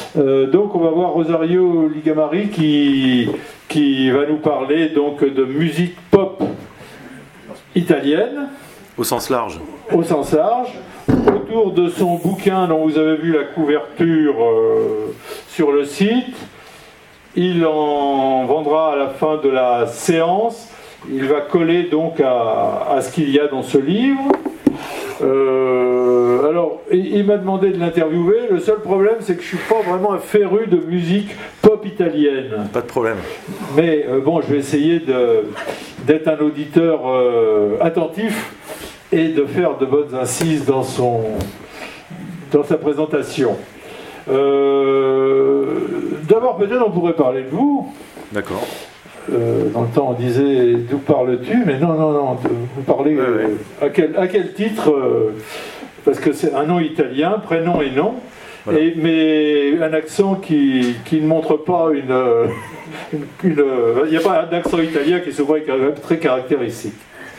Donc on va voir Rosario Ligamari qui va nous parler donc de musique pop italienne. Au sens large. Au sens large. Autour de son bouquin dont vous avez vu la couverture sur le site. Il en vendra à la fin de la séance. Il va coller donc à ce qu'il y a dans ce livre. Alors, il m'a demandé de l'interviewer. Le seul problème, c'est que je ne suis pas vraiment un féru de musique pop italienne. Pas de problème. Mais bon, je vais essayer d'être un auditeur attentif et de faire de bonnes incises dans sa présentation. D'abord, peut-être on pourrait parler de vous. D'accord. Dans le temps, on disait d'où parles-tu, mais non, vous parlez à quel titre parce que c'est un nom italien, prénom et nom, voilà. Mais un accent qui ne montre pas il n'y a pas d'accent italien qui se voit très caractéristique.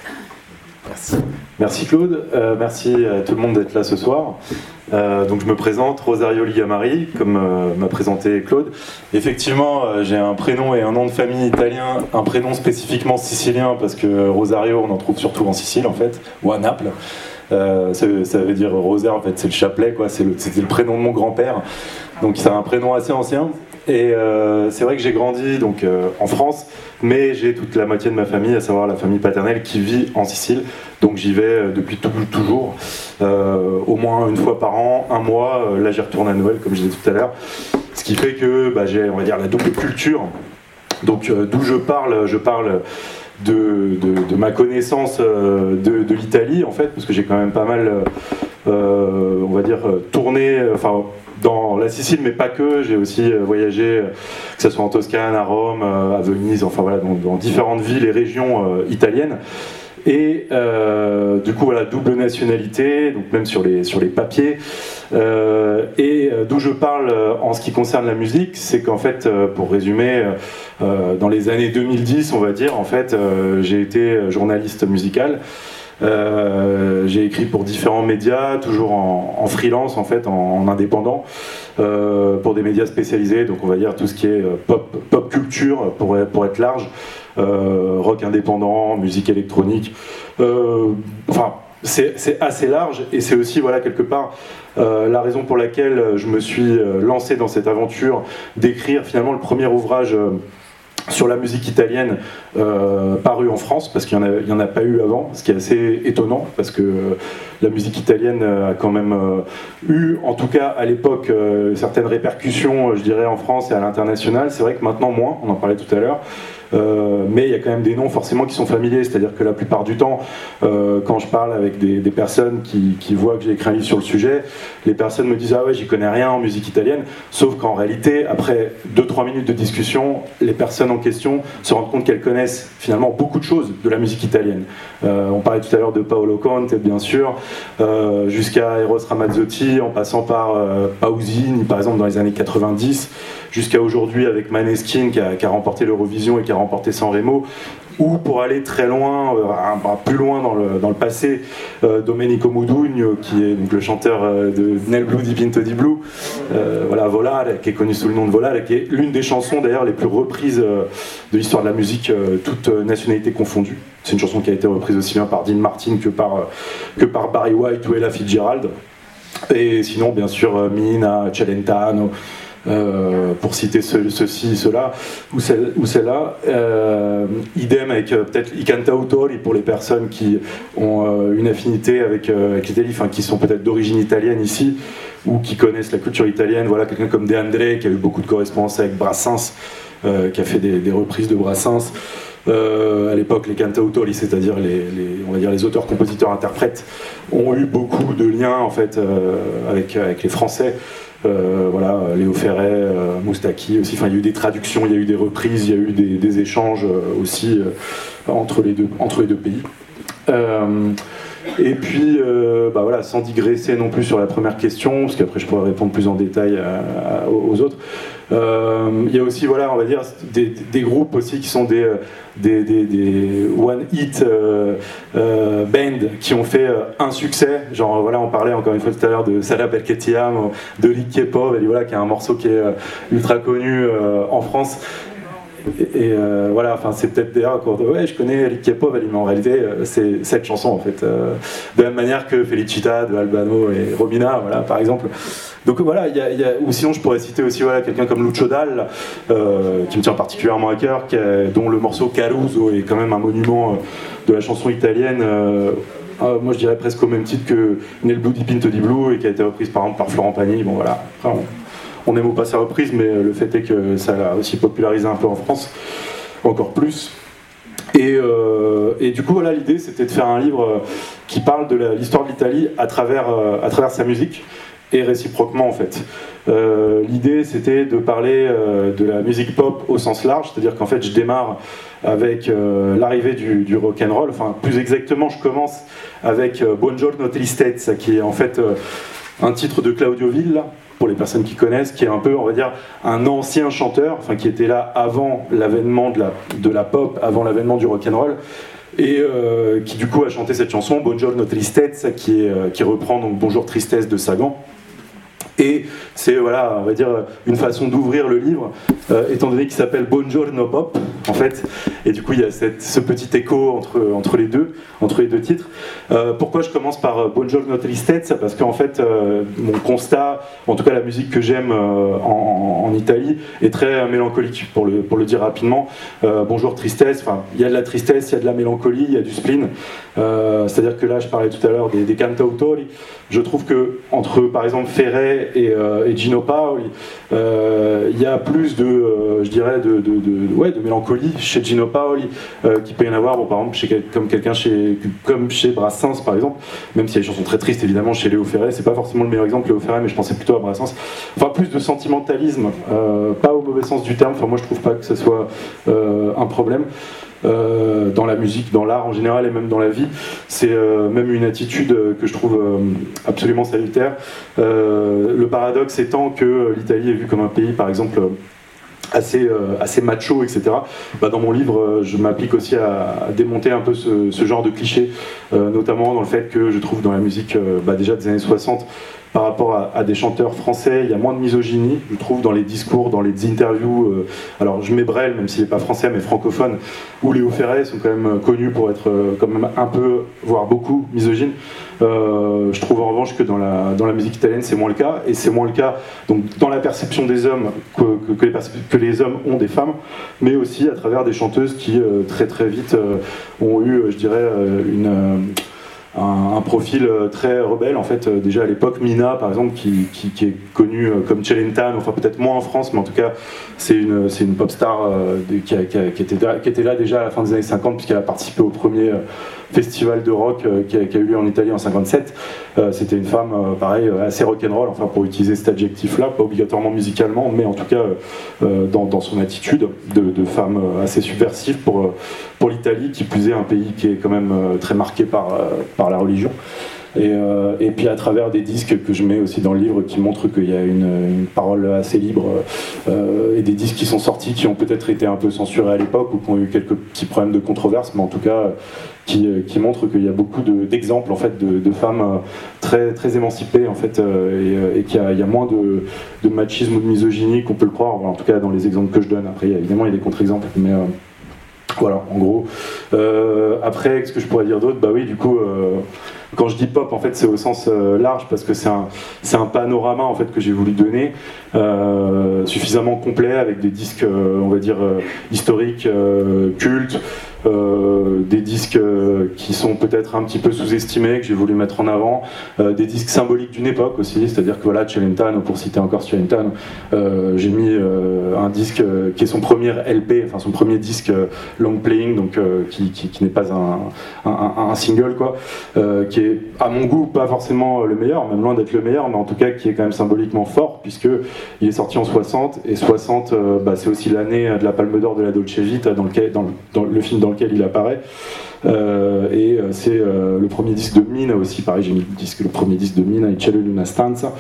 Merci Claude, merci à tout le monde d'être là ce soir. Donc je me présente, Rosario Ligamari, comme m'a présenté Claude. Effectivement, j'ai un prénom et un nom de famille italien, un prénom spécifiquement sicilien, parce que Rosario, on en trouve surtout en Sicile en fait, ou à Naples. Ça veut dire rosaire, en fait, c'est le chapelet, quoi. C'était le prénom de mon grand-père. Donc c'est un prénom assez ancien. Et c'est vrai que j'ai grandi donc, en France, mais j'ai toute la moitié de ma famille, à savoir la famille paternelle, qui vit en Sicile. Donc j'y vais depuis toujours, au moins une fois par an, un mois. Là j'y retourne à Noël, comme je disais tout à l'heure. Ce qui fait que j'ai, on va dire, la double culture. Donc d'où je parle de ma connaissance de l'Italie, en fait, parce que j'ai quand même pas mal, on va dire, tourné, enfin, dans la Sicile, mais pas que. J'ai aussi voyagé, que ce soit en Toscane, à Rome, à Venise, enfin voilà, dans différentes villes et régions italiennes. Et du coup, voilà, double nationalité, donc même sur les papiers. Et d'où je parle en ce qui concerne la musique, c'est qu'en fait, pour résumer, dans les années 2010, on va dire, en fait, j'ai été journaliste musical. J'ai écrit pour différents médias, toujours en freelance, en fait, en indépendant, pour des médias spécialisés, donc on va dire tout ce qui est pop culture, pour être large. Rock indépendant, musique électronique, enfin c'est assez large, et c'est aussi, voilà, quelque part la raison pour laquelle je me suis lancé dans cette aventure d'écrire finalement le premier ouvrage sur la musique italienne paru en France, parce qu'il n'y en a pas eu avant, ce qui est assez étonnant, parce que la musique italienne a quand même eu, en tout cas à l'époque, certaines répercussions, je dirais, en France et à l'international. C'est vrai que maintenant moins, on en parlait tout à l'heure. Mais il y a quand même des noms forcément qui sont familiers, c'est-à-dire que la plupart du temps, quand je parle avec des personnes qui voient que j'ai écrit un livre sur le sujet, les personnes me disent « Ah ouais, j'y connais rien en musique italienne », sauf qu'en réalité, après 2-3 minutes de discussion, les personnes en question se rendent compte qu'elles connaissent finalement beaucoup de choses de la musique italienne. On parlait tout à l'heure de Paolo Conte, bien sûr, jusqu'à Eros Ramazzotti, en passant par Pausini, par exemple, dans les années 90, jusqu'à aujourd'hui avec Maneskin qui a remporté l'Eurovision et qui a remporté Sanremo, ou pour aller très loin, plus loin dans le passé, Domenico Modugno, qui est donc le chanteur de Nel Blu di Pinto di Blu, voilà, Volare, qui est connu sous le nom de Volare, qui est l'une des chansons d'ailleurs les plus reprises de l'histoire de la musique, toute nationalité confondue. C'est une chanson qui a été reprise aussi bien par Dean Martin que par Barry White ou Ella Fitzgerald. Et sinon, bien sûr, Mina, Celentano, pour citer ceci, cela ou celle-là. Idem avec peut-être i cantautori pour les personnes qui ont une affinité avec l'Italie, enfin qui sont peut-être d'origine italienne ici, ou qui connaissent la culture italienne. Voilà, quelqu'un comme De André qui a eu beaucoup de correspondance avec Brassens, qui a fait des reprises de Brassens. À l'époque, les cantautori, c'est-à-dire on va dire les auteurs, compositeurs, interprètes, ont eu beaucoup de liens en fait avec les Français. Voilà, Léo Ferré, Moustaki aussi, enfin il y a eu des traductions, il y a eu des reprises, il y a eu des échanges aussi entre les deux pays. Et puis, voilà, sans digresser non plus sur la première question, parce qu'après je pourrais répondre plus en détail aux autres. Il y a aussi, voilà, on va dire, des groupes aussi qui sont des one hit band qui ont fait un succès. Genre, voilà, on parlait encore une fois tout à l'heure de Salah Belketiam, de Lik Kepov, et voilà, qui est un morceau qui est ultra connu en France. Et voilà, enfin c'est peut-être d'ailleurs quand ouais je connais Lik Kepov, mais en réalité c'est cette chanson en fait, de la même manière que Felicita de Albano et Romina, voilà par exemple. Donc voilà, ou sinon je pourrais citer aussi voilà, quelqu'un comme Lucio Dalla, qui me tient particulièrement à cœur, dont le morceau Caruso est quand même un monument de la chanson italienne. Moi je dirais presque au même titre que Nel Blu di Pinto di Blu, et qui a été reprise par exemple par Florent Pagny. Bon voilà, après, on aime ou pas sa reprise, mais le fait est que ça l'a aussi popularisé un peu en France, encore plus. Et du coup, voilà, l'idée c'était de faire un livre qui parle de l'histoire de l'Italie à travers sa musique, et réciproquement en fait. L'idée c'était de parler de la musique pop au sens large, c'est-à-dire qu'en fait je démarre avec l'arrivée du rock'n'roll, enfin plus exactement je commence avec Buongiorno Tristezza, qui est en fait un titre de Claudio Villa, pour les personnes qui connaissent, qui est un peu, on va dire, un ancien chanteur, enfin qui était là avant l'avènement de la pop, avant l'avènement du rock'n'roll, et qui du coup a chanté cette chanson, Buongiorno Tristezza, qui reprend donc Bonjour Tristesse de Sagan. Et c'est, voilà, on va dire, une façon d'ouvrir le livre, étant donné qu'il s'appelle Buongiorno Pop, en fait. Et du coup, il y a ce petit écho entre les deux titres. Pourquoi je commence par Buongiorno Tristezza ? Parce qu'en fait, mon constat, en tout cas la musique que j'aime en Italie, est très mélancolique, pour le dire rapidement. Bonjour Tristesse, enfin, il y a de la tristesse, il y a de la mélancolie, il y a du spleen. C'est-à-dire que là, je parlais tout à l'heure des cantautori. Je trouve que entre, par exemple, Ferré et Gino Paoli, il y a plus de, je dirais, de mélancolie chez Gino Paoli, qui peut y en avoir, bon, par exemple, comme chez Brassens, par exemple, même s'il y a des chansons très tristes, évidemment, chez Léo Ferré, c'est pas forcément le meilleur exemple, Léo Ferré, mais je pensais plutôt à Brassens. Enfin, plus de sentimentalisme, pas au mauvais sens du terme, enfin, moi je trouve pas que ce soit un problème. Dans la musique, dans l'art en général et même dans la vie, c'est même une attitude que je trouve absolument salutaire. Le paradoxe étant que l'Italie est vue comme un pays, par exemple, assez macho, etc. Dans mon livre, je m'applique aussi à démonter un peu ce genre de clichés, notamment dans le fait que je trouve dans la musique déjà des années 60, par rapport à des chanteurs français, il y a moins de misogynie, je trouve, dans les discours, dans les interviews. Alors je mets Brel, même s'il n'est pas français, mais francophone, ou Léo Ferré sont quand même connus pour être quand même un peu, voire beaucoup, misogynes. Je trouve en revanche que dans la musique italienne, c'est moins le cas, et c'est moins le cas donc, dans la perception des hommes que les hommes ont des femmes, mais aussi à travers des chanteuses qui très très vite ont eu, je dirais, un profil très rebelle en fait. Déjà à l'époque, Mina par exemple, qui est connue comme Celentano, enfin peut-être moins en France, mais en tout cas c'est une pop star qui était là déjà à la fin des années 50, puisqu'elle a participé au premier festival de rock qui a eu lieu en Italie en 57. C'était une femme pareil assez rock'n'roll, enfin pour utiliser cet adjectif là, pas obligatoirement musicalement, mais en tout cas dans son attitude de femme assez subversive pour l'Italie, qui plus est un pays qui est quand même très marqué par la religion. Et puis à travers des disques que je mets aussi dans le livre qui montrent qu'il y a une parole assez libre, et des disques qui sont sortis qui ont peut-être été un peu censurés à l'époque ou qui ont eu quelques petits problèmes de controverse, mais en tout cas qui montrent qu'il y a beaucoup d'exemples en fait de femmes très très émancipées en fait, et qu'il y a moins de machisme ou de misogynie qu'on peut le croire, en tout cas dans les exemples que je donne. Après évidemment il y a des contre-exemples, mais voilà, en gros. Après, qu'est-ce que je pourrais dire d'autre ? Oui, du coup, quand je dis pop, en fait, c'est au sens large, parce que c'est un panorama en fait que j'ai voulu donner, suffisamment complet, avec des disques, on va dire, historiques, cultes, des disques qui sont peut-être un petit peu sous-estimés, que j'ai voulu mettre en avant, des disques symboliques d'une époque aussi, c'est-à-dire que voilà, Celentano, pour citer encore Celentano, j'ai mis un disque qui est son premier LP, enfin son premier disque long playing, donc qui n'est pas un single, quoi, qui est à mon goût pas forcément le meilleur, même loin d'être le meilleur, mais en tout cas qui est quand même symboliquement fort, puisque il est sorti en 60, et 60 c'est aussi l'année de la Palme d'Or de la Dolce Vita, dans le film dans lequel il apparaît, et c'est le premier disque de Mina aussi, pareil, j'ai mis le premier disque de Mina, Il cielo in una stanza,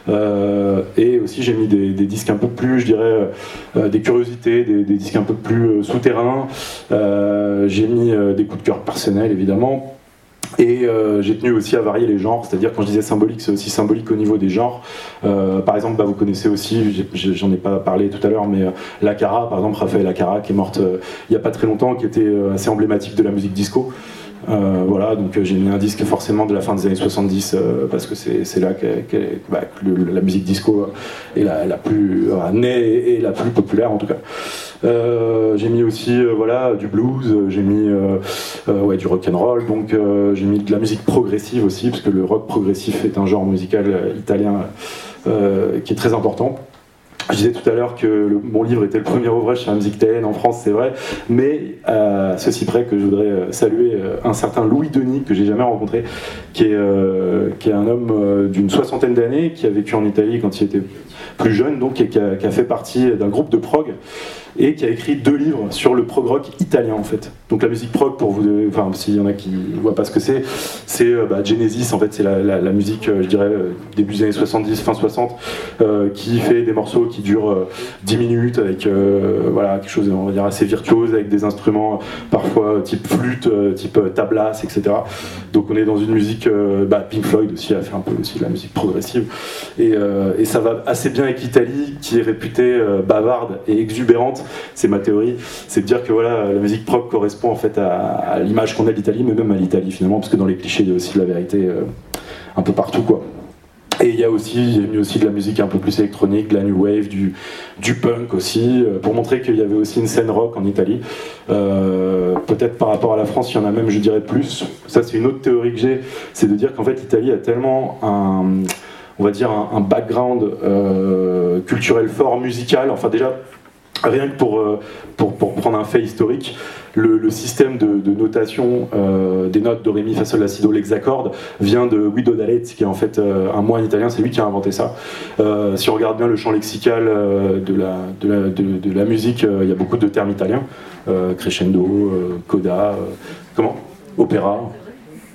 Et aussi j'ai mis des disques un peu plus, je dirais, des curiosités, des disques un peu plus souterrains. J'ai mis des coups de cœur personnels évidemment. Et j'ai tenu aussi à varier les genres, c'est-à-dire quand je disais symbolique, c'est aussi symbolique au niveau des genres. Par exemple, vous connaissez aussi, j'en ai pas parlé tout à l'heure, mais Lacara, par exemple, Raphaël Lacara, qui est morte il n'y a pas très longtemps, qui était assez emblématique de la musique disco. Voilà, donc j'ai mis un disque forcément de la fin des années 70 parce que c'est là que la musique disco est la plus née et la plus populaire en tout cas. J'ai mis aussi du blues, j'ai mis du rock and roll, donc j'ai mis de la musique progressive aussi parce que le rock progressif est un genre musical italien qui est très important. Je disais tout à l'heure que mon livre était le premier ouvrage sur la musique italienne en France, c'est vrai, mais ceci près que je voudrais saluer un certain Louis Denis, que j'ai jamais rencontré, qui est un homme d'une 60aine d'années, qui a vécu en Italie quand il était plus jeune, donc, et qui a fait partie d'un groupe de prog, et qui a écrit 2 livres sur le prog rock italien en fait. Donc la musique prog, pour vous, enfin s'il y en a qui ne voient pas ce que c'est Genesis en fait, c'est la musique, je dirais, début des années 70, fin 60, qui fait des morceaux qui durent 10 minutes avec quelque chose on va dire assez virtuose, avec des instruments parfois type flûte, type tablasse, etc. Donc on est dans une musique, Pink Floyd aussi a fait un peu aussi de la musique progressive, et ça va assez bien avec l'Italie qui est réputée bavarde et exubérante. C'est ma théorie, c'est de dire que la musique prog correspond en fait à l'image qu'on a de l'Italie, mais même à l'Italie finalement, parce que dans les clichés il y a aussi de la vérité un peu partout quoi. Et j'ai mis aussi de la musique un peu plus électronique, de la new wave, du punk aussi, pour montrer qu'il y avait aussi une scène rock en Italie. Peut-être par rapport à la France, il y en a même, je dirais, plus. Ça, c'est une autre théorie que j'ai, c'est de dire qu'en fait, l'Italie a tellement un background culturel fort, musical, enfin déjà, rien que pour prendre un fait historique, le système de notation des notes do, ré, mi, fa, sol, la, si, do, l'hexacorde vient de Guido d'Alezzi, qui est en fait un moine italien, c'est lui qui a inventé ça. Si on regarde bien le champ lexical de la musique, il y a beaucoup de termes italiens, crescendo, coda, opéra. Pardon ?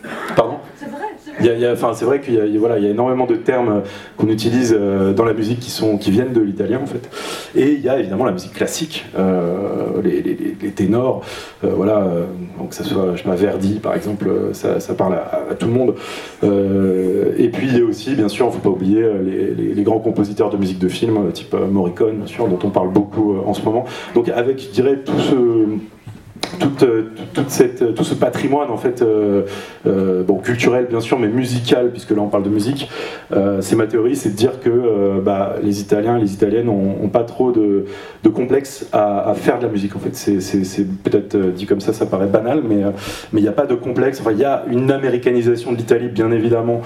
C'est vrai qu'il y a énormément de termes qu'on utilise dans la musique qui viennent de l'italien en fait. Et il y a évidemment la musique classique, les ténors, donc que ça soit Verdi par exemple, ça parle à tout le monde. Et puis il y a aussi, bien sûr, il ne faut pas oublier les grands compositeurs de musique de film, type Morricone, bien sûr, dont on parle beaucoup en ce moment. Donc avec, je dirais, tout ce patrimoine en fait, culturel bien sûr, mais musical, puisque là on parle de musique, c'est ma théorie, c'est de dire que les Italiens et les Italiennes n'ont pas trop de complexe à faire de la musique en fait. C'est peut-être dit comme ça paraît banal, mais il n'y a pas de complexe. Enfin, il y a une américanisation de l'Italie bien évidemment,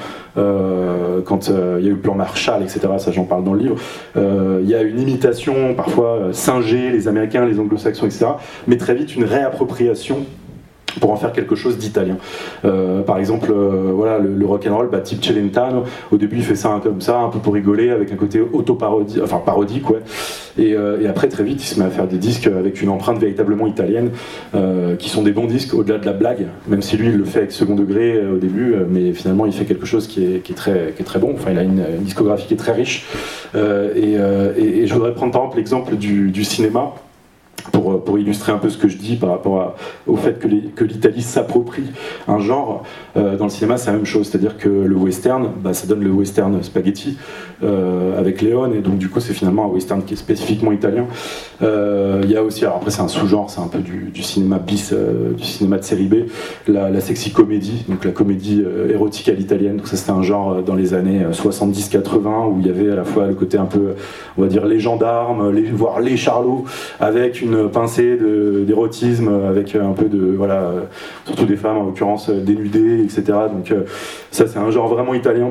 quand il y a eu le plan Marshall, etc. Ça j'en parle dans le livre. Il y a une imitation parfois singée, les Américains, les Anglo-Saxons, etc. Mais très vite une réappropriation pour en faire quelque chose d'italien. Par exemple, le rock'n'roll, type Celentano, au début il fait ça comme ça, un peu pour rigoler, avec un côté auto-parodie, enfin parodique, ouais. Et après, très vite, il se met à faire des disques avec une empreinte véritablement italienne, qui sont des bons disques au-delà de la blague, même si lui il le fait avec second degré au début, mais finalement il fait quelque chose qui est très bon. Enfin, il a une discographie qui est très riche. Et je voudrais prendre par exemple l'exemple du cinéma, pour illustrer un peu ce que je dis par rapport au fait que l'Italie s'approprie un genre. Dans le cinéma, c'est la même chose, c'est-à-dire que le western, ça donne le western spaghetti avec Léon, et donc du coup c'est finalement un western qui est spécifiquement italien. Il y a aussi, alors après c'est un sous-genre, c'est un peu du cinéma bis, du cinéma de série B, la sexy comédie, donc la comédie érotique à l'italienne. Donc ça c'était un genre dans les années 70-80 où il y avait à la fois le côté un peu, on va dire, les gendarmes, voire les charlots, avec une pincée d'érotisme, avec un peu surtout des femmes en l'occurrence dénudées, etc. Donc ça c'est un genre vraiment italien.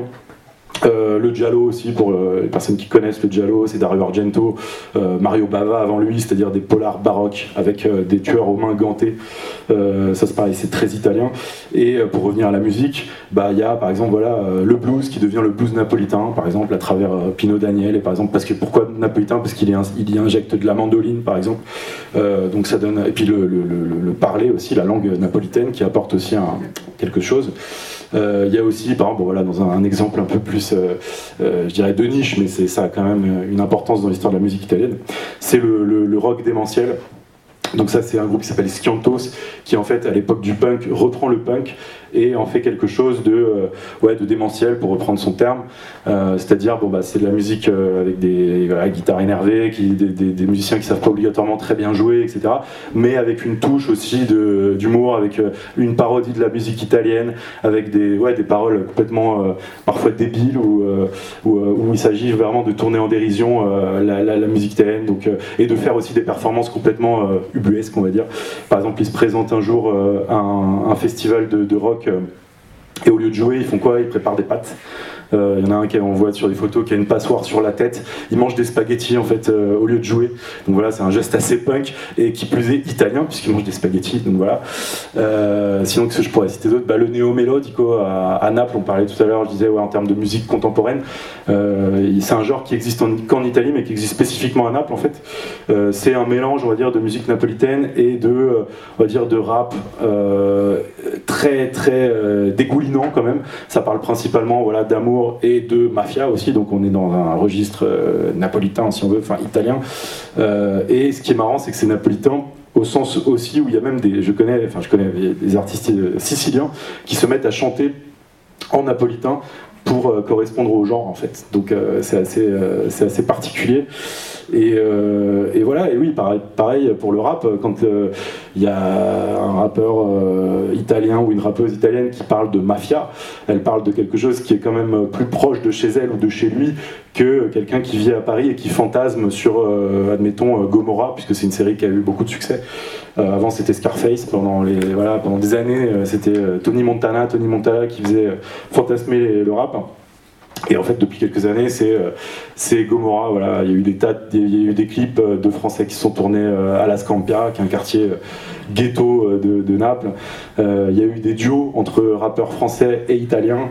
Le giallo aussi, pour les personnes qui connaissent le giallo, c'est Dario Argento, Mario Bava avant lui, c'est-à-dire des polars baroques avec des tueurs aux mains gantées. Ça c'est pareil, c'est très italien. Et pour revenir à la musique, il y a par exemple le blues qui devient le blues napolitain, par exemple à travers Pino Daniele, et par exemple pourquoi napolitain, parce qu'il y injecte de la mandoline par exemple. Donc ça donne, et puis le parler aussi, la langue napolitaine qui apporte aussi quelque chose. Il y a aussi, par exemple, voilà, dans un exemple un peu plus, je dirais de niche, mais ça a quand même une importance dans l'histoire de la musique italienne, c'est le rock démentiel. Donc ça, c'est un groupe qui s'appelle Scientos, qui en fait à l'époque du punk reprend le punk et en fait quelque chose de démentiel, pour reprendre son terme, c'est-à-dire c'est de la musique avec des guitares énervées, des musiciens qui savent pas obligatoirement très bien jouer, etc., mais avec une touche aussi d'humour, avec une parodie de la musique italienne, avec des paroles complètement parfois débiles, où il s'agit vraiment de tourner en dérision la musique italienne, donc, et de faire aussi des performances complètement ubuesques, on va dire. Par exemple, ils se présentent un jour à un festival de rock, et au lieu de jouer, ils font quoi? Ils préparent des pâtes. Il y en a un on voit sur des photos qui a une passoire sur la tête. Il mange des spaghettis en fait au lieu de jouer. Donc voilà, c'est un geste assez punk et qui plus est italien puisqu'il mange des spaghettis. Donc voilà. Sinon, qu'est-ce que je pourrais citer d'autre? Le néo melodico à Naples, on parlait tout à l'heure. Je disais en termes de musique contemporaine, c'est un genre qui existe qu'en Italie, mais qui existe spécifiquement à Naples en fait. C'est un mélange, on va dire, de musique napolitaine et de rap très très dégoulinant quand même. Ça parle principalement d'amour et de mafia aussi, donc on est dans un registre napolitain si on veut, enfin italien, et ce qui est marrant c'est que c'est napolitain au sens aussi où il y a même je connais des artistes siciliens qui se mettent à chanter en napolitain pour correspondre au genre en fait, donc c'est assez particulier. Et voilà, et oui, pareil pour le rap, quand il y a un rappeur italien ou une rappeuse italienne qui parle de mafia, elle parle de quelque chose qui est quand même plus proche de chez elle ou de chez lui que quelqu'un qui vit à Paris et qui fantasme sur, admettons, Gomorrah, puisque c'est une série qui a eu beaucoup de succès. Avant c'était Scarface, pendant des années c'était Tony Montana qui faisait fantasmer le rap. Et en fait, depuis quelques années, c'est Gomorrah. Voilà, il y a eu des clips de Français qui sont tournés à La Scampia, qui est un quartier ghetto de Naples. Il y a eu des duos entre rappeurs français et italiens,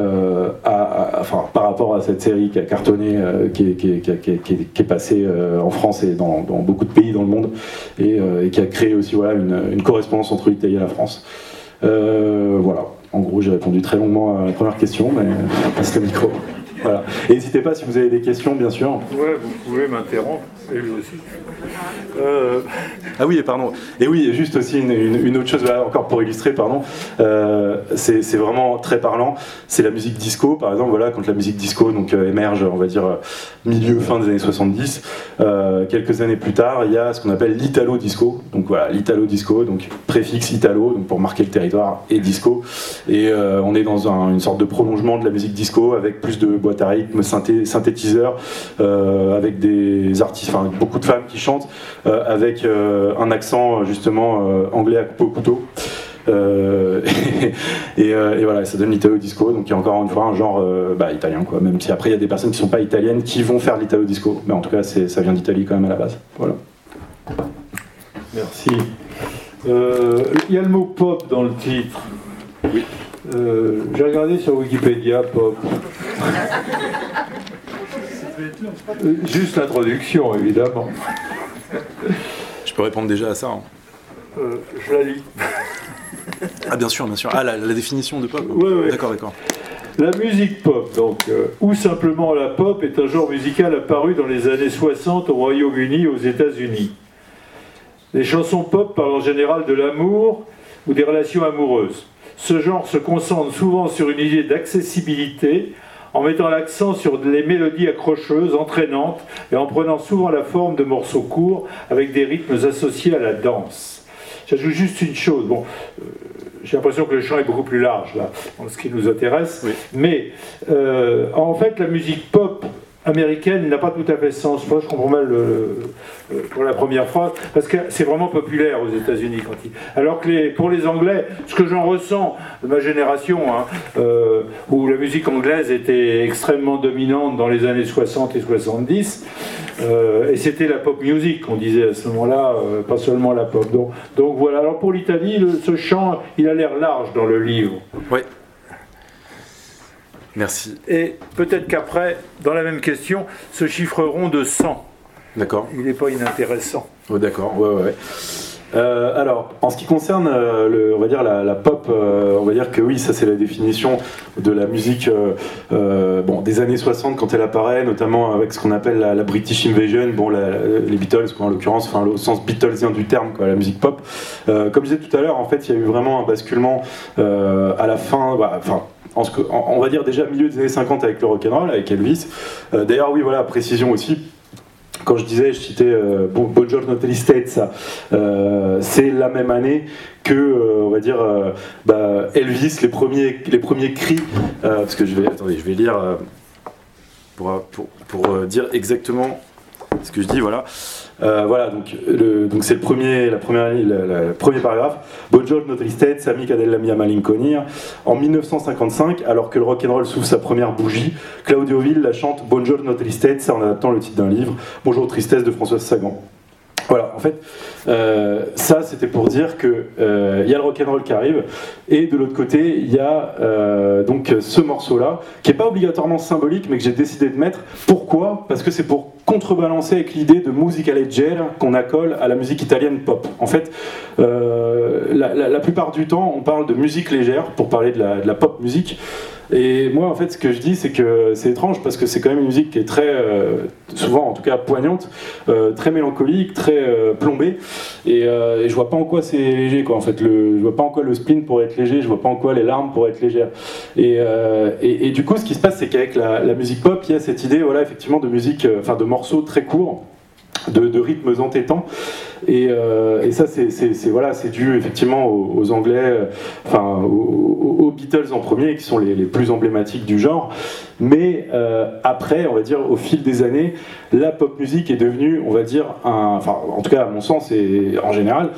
par rapport à cette série qui a cartonné, qui est passée en France et dans beaucoup de pays dans le monde, et qui a créé aussi une correspondance entre l'Italie et la France. Voilà. En gros, j'ai répondu très longuement à la première question, mais je passe le micro. Voilà. Et n'hésitez pas si vous avez des questions, bien sûr. Ouais, vous pouvez m'interrompre, et lui aussi. Ah oui, pardon. Et oui, juste aussi une autre chose, encore pour illustrer, pardon. C'est vraiment très parlant. C'est la musique disco, par exemple. Voilà, quand la musique disco émerge, on va dire fin des années 70, quelques années plus tard, il y a ce qu'on appelle l'italo disco. Donc voilà, l'italo disco, donc préfixe italo, donc pour marquer le territoire, et disco. Et on est dans une sorte de prolongement de la musique disco avec plus de boîte à rythme, synthétiseurs, avec des artistes, enfin beaucoup de femmes qui chantent, avec un accent justement anglais à couper au couteau. Et voilà, ça donne l'italo disco, donc il y a encore une fois un genre italien, quoi. Même si après il y a des personnes qui ne sont pas italiennes qui vont faire l'italo disco, mais en tout cas ça vient d'Italie quand même à la base. Voilà. Merci. Il y a le mot pop dans le titre. Oui. J'ai regardé sur Wikipédia pop. Juste l'introduction, évidemment. Je peux répondre déjà à ça. Je la lis. Ah bien sûr. Ah la définition de pop. Ouais. D'accord. La musique pop, donc, ou simplement la pop, est un genre musical apparu dans les années 60 au Royaume-Uni et aux États-Unis. Les chansons pop parlent en général de l'amour ou des relations amoureuses. Ce genre se concentre souvent sur une idée d'accessibilité, en mettant l'accent sur les mélodies accrocheuses, entraînantes, et en prenant souvent la forme de morceaux courts avec des rythmes associés à la danse. J'ajoute juste une chose. Bon, j'ai l'impression que le champ est beaucoup plus large là, en ce qui nous intéresse. Oui. Mais en fait, la musique pop américaine n'a pas tout à fait sens. Moi, je comprends mal pour la première phrase, parce que c'est vraiment populaire aux États-Unis. Alors que pour les Anglais, ce que j'en ressens de ma génération, où la musique anglaise était extrêmement dominante dans les années 60 et 70, et c'était la pop music qu'on disait à ce moment-là, pas seulement la pop. Donc voilà. Alors pour l'Italie, ce champ, il a l'air large dans le livre. Oui. Merci. Et peut-être qu'après, dans la même question, ce chiffre rond de 100. D'accord. Il n'est pas inintéressant. Oh, d'accord, ouais. Alors, en ce qui concerne, on va dire la pop, on va dire que oui, ça c'est la définition de la musique des années 60 quand elle apparaît, notamment avec ce qu'on appelle la British Invasion, les Beatles, quoi, en l'occurrence, au sens Beatlesien du terme, quoi, la musique pop. Comme je disais tout à l'heure, en fait, il y a eu vraiment un basculement à la fin, on va dire déjà milieu des années 50 avec le rock'n'roll, avec Elvis. D'ailleurs, oui, voilà, précision aussi. Quand je citais Buongiorno Tristezza, c'est la même année que, on va dire, Elvis, les premiers cris, parce que je vais lire pour dire exactement ce que je dis, voilà. Donc c'est le premier paragraphe. Buongiorno Tristezza, amica della mia malinconia. En 1955, alors que le rock'n'roll souffle sa première bougie, Claudio Ville la chante Buongiorno Tristezza en adaptant le titre d'un livre, Bonjour Tristesse de Françoise Sagan. Voilà, en fait, ça c'était pour dire que y a le rock'n'roll qui arrive, et de l'autre côté, il y a donc ce morceau-là, qui n'est pas obligatoirement symbolique, mais que j'ai décidé de mettre. Pourquoi ? Parce que c'est pour contrebalancer avec l'idée de musica leggera qu'on accole à la musique italienne pop. En fait, la plupart du temps, on parle de musique légère pour parler de la pop musique. Et moi, en fait, ce que je dis, c'est que c'est étrange parce que c'est quand même une musique qui est très, souvent en tout cas poignante, très mélancolique, très plombée. Et je vois pas en quoi c'est léger, quoi. En fait, je vois pas en quoi le spleen pourrait être léger, je vois pas en quoi les larmes pourraient être légères. Et du coup, ce qui se passe, c'est qu'avec la musique pop, il y a cette idée, voilà, effectivement, de musique, de morceaux très courts, de rythmes entêtants. Et ça, c'est dû effectivement aux Anglais, aux Beatles en premier, qui sont les plus emblématiques du genre. Mais après, on va dire, au fil des années, la pop musique est devenue, on va dire, en tout cas à mon sens et en général,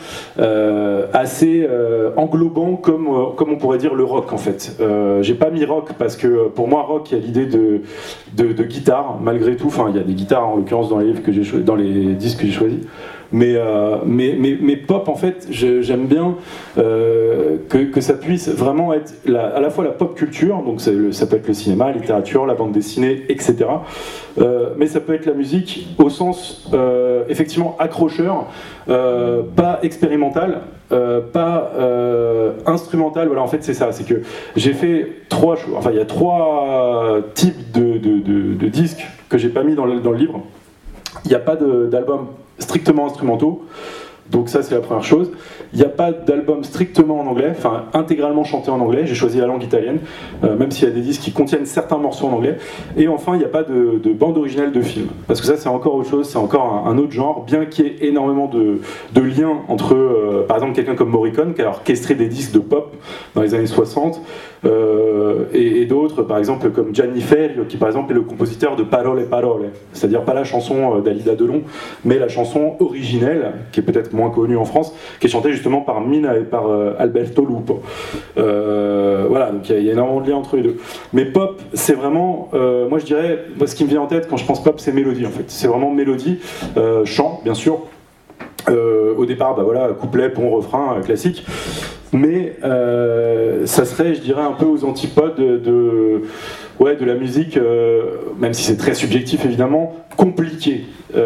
assez englobant comme on pourrait dire le rock en fait. J'ai pas mis rock parce que pour moi rock, il y a l'idée de guitare malgré tout. Enfin, il y a des guitares en l'occurrence dans les livres dans les disques que j'ai choisis. Mais pop, en fait, j'aime bien que ça puisse vraiment être à la fois la pop culture, donc ça peut être le cinéma, la littérature, la bande dessinée, etc. Mais ça peut être la musique au sens effectivement accrocheur, pas expérimental, pas instrumental. Voilà, en fait, c'est ça. C'est que j'ai fait il y a trois types de disques que j'ai pas mis dans le livre. Il n'y a pas d'album strictement instrumentaux, donc ça c'est la première chose. Il n'y a pas d'album strictement en anglais, enfin intégralement chanté en anglais, j'ai choisi la langue italienne, même s'il y a des disques qui contiennent certains morceaux en anglais. Et enfin il n'y a pas de bande originale de film, parce que ça c'est encore autre chose, c'est encore un autre genre, bien qu'il y ait énormément de liens entre, par exemple quelqu'un comme Morricone, qui a orchestré des disques de pop dans les années 60, et d'autres, par exemple comme Gianni Ferrio, qui par exemple est le compositeur de Parole Parole, c'est-à-dire pas la chanson d'Alida Delon, mais la chanson originelle, qui est peut-être moins connue en France, qui est chantée justement par Mina et par Alberto Lupo. Voilà, donc il y a énormément de liens entre les deux. Mais pop, c'est vraiment, moi je dirais, ce qui me vient en tête quand je pense pop, c'est mélodie en fait. C'est vraiment mélodie, chant bien sûr. Au départ, couplet, pont, refrain, classique. Mais ça serait, je dirais, un peu aux antipodes de la musique, même si c'est très subjectif évidemment, compliquée.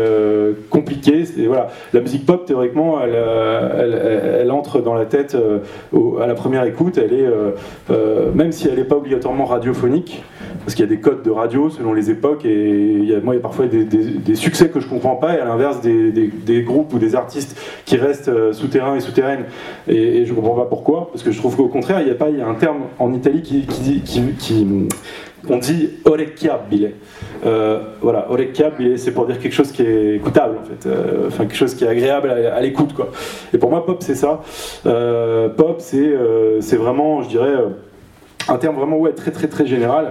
Voilà. La musique pop, théoriquement, elle entre dans la tête à la première écoute. Elle est, même si elle n'est pas obligatoirement radiophonique, parce qu'il y a des codes de radio selon les époques, et il y a parfois des succès que je comprends pas, et à l'inverse des groupes ou des artistes qui restent souterrains et souterraines, et je comprends pas pourquoi, parce que je trouve qu'au contraire, il y a un terme en Italie qui on dit orecchiabile. Voilà, orecchiabile, c'est pour dire quelque chose qui est écoutable en fait, quelque chose qui est agréable à l'écoute, quoi. Et pour moi, pop, c'est ça. Pop, c'est vraiment, je dirais, un terme vraiment très très très général,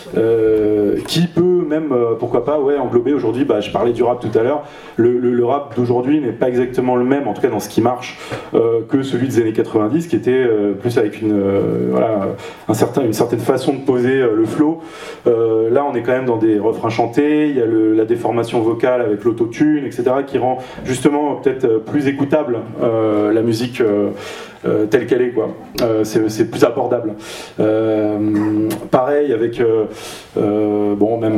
qui peut même, pourquoi pas, englober aujourd'hui, je parlais du rap tout à l'heure, le rap d'aujourd'hui n'est pas exactement le même, en tout cas dans ce qui marche, que celui des années 90, qui était plus avec une certaine façon de poser le flow. Là on est quand même dans des refrains chantés, il y a la déformation vocale avec l'autotune, etc., qui rend justement peut-être plus écoutable la musique telle qu'elle est, quoi. C'est plus abordable. Pareil avec même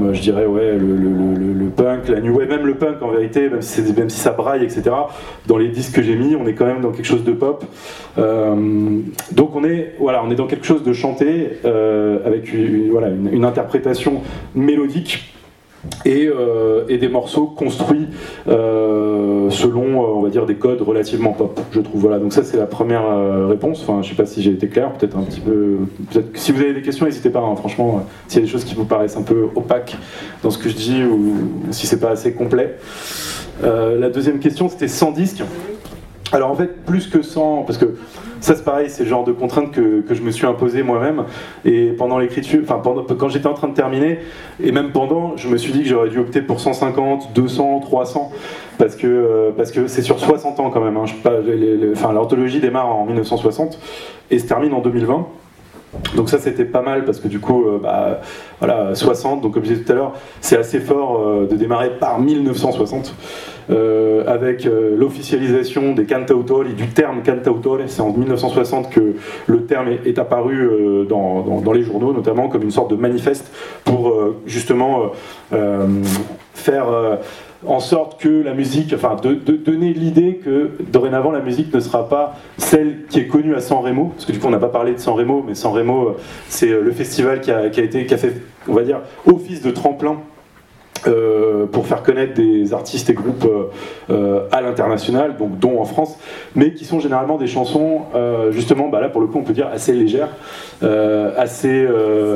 comme je dirais le punk, la new wave, même le punk en vérité, même si ça braille, etc. Dans les disques que j'ai mis, on est quand même dans quelque chose de pop. Donc on est dans quelque chose de chanté avec une interprétation mélodique. Et des morceaux construits selon, on va dire, des codes relativement pop, je trouve. Voilà, donc ça c'est la première réponse. Enfin, je sais pas si j'ai été clair, peut-être un petit peu. Peut-être que si vous avez des questions, n'hésitez pas. Hein, franchement, s'il y a des choses qui vous paraissent un peu opaques dans ce que je dis ou si c'est pas assez complet. La deuxième question, c'était 100 disques. Alors en fait, plus que 100, parce que ça c'est pareil, c'est le genre de contrainte que je me suis imposé moi-même, et pendant l'écriture, quand j'étais en train de terminer, et même pendant, je me suis dit que j'aurais dû opter pour 150, 200, 300, parce que c'est sur 60 ans quand même, hein. L'anthologie démarre en 1960 et se termine en 2020. Donc ça c'était pas mal parce que du coup 60, donc comme je disais tout à l'heure, c'est assez fort de démarrer par 1960 avec l'officialisation des cantautori, du terme cantautore. C'est en 1960 que le terme est apparu dans les journaux, notamment comme une sorte de manifeste pour justement faire en sorte que la musique, de donner l'idée que dorénavant la musique ne sera pas celle qui est connue à San Remo, parce que du coup on n'a pas parlé de San Remo, mais San Remo c'est le festival qui a fait, on va dire, office de tremplin pour faire connaître des artistes et groupes à l'international, donc dont en France, mais qui sont généralement des chansons justement, là pour le coup on peut dire assez légères, assez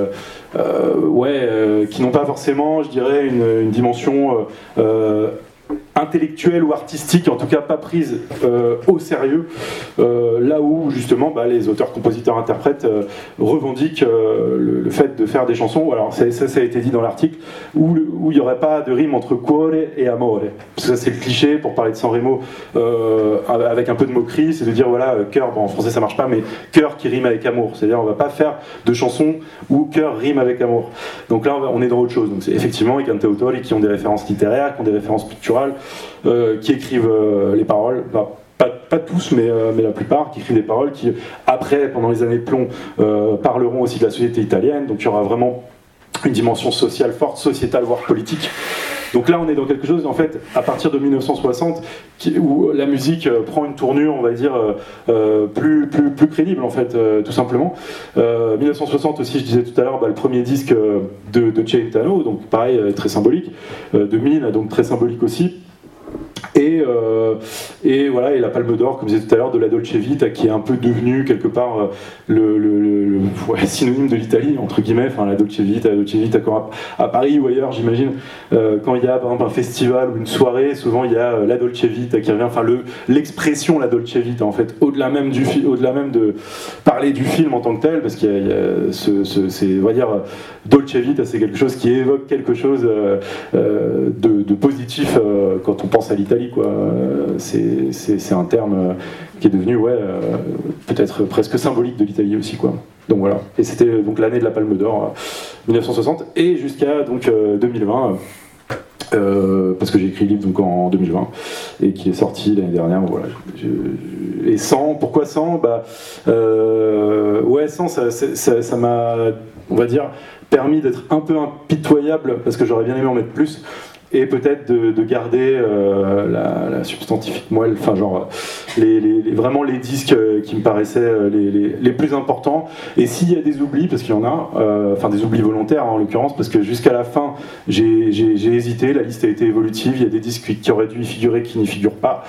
qui n'ont pas forcément, je dirais, une dimension intellectuelle ou artistique, en tout cas pas prise au sérieux, là où justement les auteurs, compositeurs, interprètes revendiquent le fait de faire des chansons. Alors ça a été dit dans l'article, où il n'y aurait pas de rime entre cuore et amore, parce que ça c'est le cliché pour parler de San Remo avec un peu de moquerie, c'est de dire cœur, en français ça marche pas, mais cœur qui rime avec amour, c'est-à-dire on va pas faire de chansons où cœur rime avec amour. Donc là on est dans autre chose. Donc c'est effectivement les cantautori qui ont des références littéraires, qui ont des références picturales, qui écrivent les paroles, pas tous, mais la plupart, qui écrivent des paroles qui, après, pendant les années de plomb, parleront aussi de la société italienne. Donc il y aura vraiment une dimension sociale forte, sociétale, voire politique. Donc là, on est dans quelque chose, en fait, à partir de 1960, où la musique prend une tournure, on va dire, plus crédible, en fait, tout simplement. 1960 aussi, je disais tout à l'heure, le premier disque de Celentano, donc pareil, très symbolique, de Mine, donc très symbolique aussi. Et la Palme d'Or, comme je disais tout à l'heure, de la Dolce Vita, qui est un peu devenue quelque part le synonyme de l'Italie, entre guillemets. La Dolce Vita à Paris ou ailleurs, j'imagine, quand il y a par exemple un festival ou une soirée, souvent il y a la Dolce Vita qui revient, l'expression la Dolce Vita, en fait, au-delà même de parler du film en tant que tel, parce qu'il y a on va dire, Dolce Vita, c'est quelque chose qui évoque quelque chose de positif quand on pense à l'Italie, quoi. C'est un terme qui est devenu peut-être presque symbolique de l'Italie aussi, quoi. Donc voilà, et c'était donc l'année de la Palme d'Or 1960 et jusqu'à donc 2020 parce que j'ai écrit le livre donc en 2020 et qui est sorti l'année dernière. Voilà. Et 100, pourquoi 100 100 ça m'a, on va dire, permis d'être un peu impitoyable parce que j'aurais bien aimé en mettre plus. Et peut-être de garder la substantifique moelle, vraiment les disques qui me paraissaient les plus importants. Et s'il y a des oublis, parce qu'il y en a, des oublis volontaires en l'occurrence, parce que jusqu'à la fin j'ai hésité, la liste a été évolutive, il y a des disques qui auraient dû y figurer qui n'y figurent pas.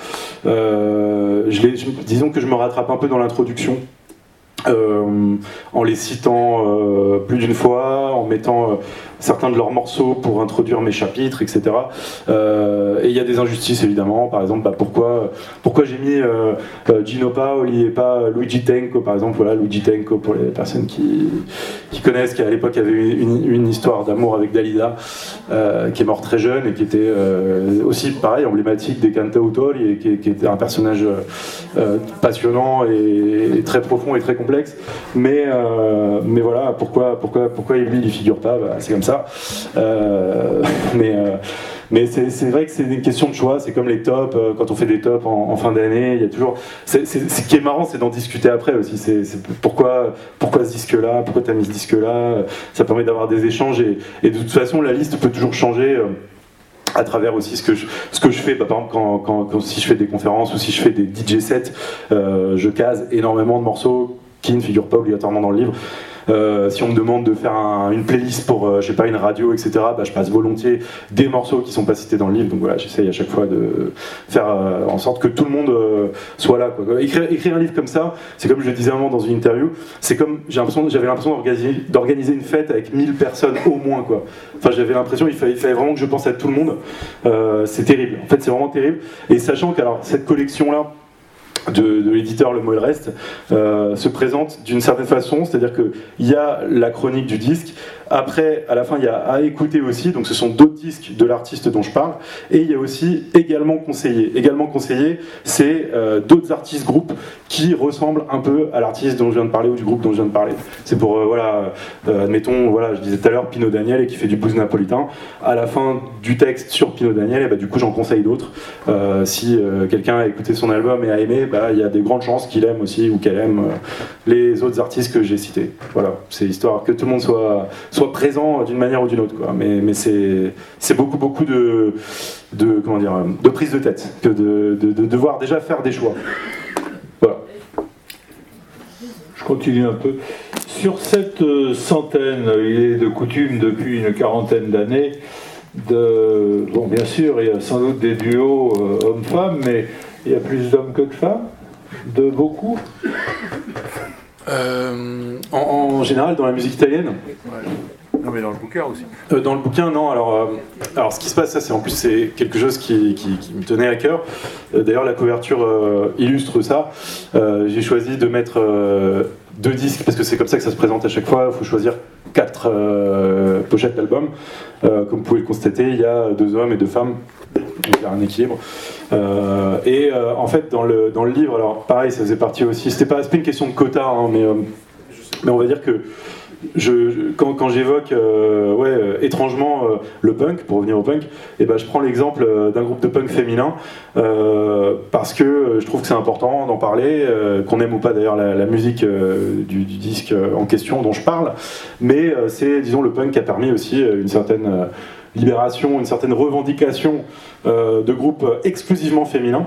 Disons que je me rattrape un peu dans l'introduction. En les citant plus d'une fois, en mettant certains de leurs morceaux pour introduire mes chapitres, etc. Et il y a des injustices évidemment, par exemple pourquoi j'ai mis Gino Paoli et pas Luigi Tenco, par exemple. Voilà, Luigi Tenco, pour les personnes qui connaissent, qui à l'époque avait une histoire d'amour avec Dalida, qui est mort très jeune et qui était aussi pareil emblématique des cantautori et qui était un personnage passionnant et très profond et très complexe, mais voilà, pourquoi lui il figure pas, c'est comme ça. Mais Mais c'est vrai que c'est une question de choix, c'est comme les tops, quand on fait des tops en fin d'année, il y a toujours... Ce qui est marrant, c'est d'en discuter après aussi, c'est pourquoi ce disque-là, pourquoi tu as mis ce disque-là, ça permet d'avoir des échanges, et de toute façon, la liste peut toujours changer à travers aussi ce que je fais. Par exemple, si je fais des conférences ou si je fais des DJ sets, je case énormément de morceaux qui ne figurent pas obligatoirement dans le livre. Si on me demande de faire une playlist pour, je sais pas, une radio, etc., bah, je passe volontiers des morceaux qui sont pas cités dans le livre. Donc voilà, j'essaye à chaque fois de faire en sorte que tout le monde soit là, quoi. Écrire un livre comme ça, c'est comme je le disais un moment dans une interview, c'est comme, j'avais l'impression d'organiser une fête avec 1000 personnes au moins, quoi. Enfin, j'avais l'impression il fallait vraiment que je pense à tout le monde. C'est terrible. En fait, c'est vraiment terrible. Et sachant qu'alors cette collection-là, de l'éditeur Le Mot et le Reste se présente d'une certaine façon, c'est-à-dire qu'il y a la chronique du disque, après, à la fin, il y a à écouter aussi, donc ce sont d'autres disques de l'artiste dont je parle, et il y a aussi également conseillé. Également conseillé, c'est d'autres artistes groupes qui ressemblent un peu à l'artiste dont je viens de parler ou du groupe dont je viens de parler. C'est pour, admettons, voilà, je disais tout à l'heure Pino Daniel et qui fait du blues napolitain. À la fin du texte sur Pino Daniel, et bah, du coup j'en conseille d'autres. Si quelqu'un a écouté son album et a aimé, bah, il y a des grandes chances qu'il aime aussi ou qu'elle aime les autres artistes que j'ai cités. Voilà, c'est histoire que tout le monde soit présent d'une manière ou d'une autre, quoi. Mais c'est beaucoup de prise de tête que de devoir déjà faire des choix. Voilà. Je continue un peu. Sur cette centaine, il est de coutume depuis une quarantaine d'années bon, bien sûr, il y a sans doute des duos hommes-femmes, mais il y a plus d'hommes que de femmes, de beaucoup. En général, dans la musique italienne. Ouais. Non, mais dans le bouquin aussi. Dans le bouquin, non. Alors, ce qui se passe, ça, c'est quelque chose qui me tenait à cœur. D'ailleurs, la couverture illustre ça. J'ai choisi de mettre 2 disques parce que c'est comme ça que ça se présente à chaque fois. Il faut choisir 4 pochettes d'albums. Comme vous pouvez le constater, il y a 2 hommes et 2 femmes. Donc il y a un équilibre. En fait, dans le livre, alors pareil, ça faisait partie aussi. C'était pas une question de quota, hein, mais on va dire que quand j'évoque étrangement le punk, pour revenir au punk, et ben je prends l'exemple d'un groupe de punk féminin parce que je trouve que c'est important d'en parler, qu'on aime ou pas d'ailleurs la musique du disque en question dont je parle, mais c'est, disons, le punk qui a permis aussi une certaine libération, une certaine revendication de groupes exclusivement féminins.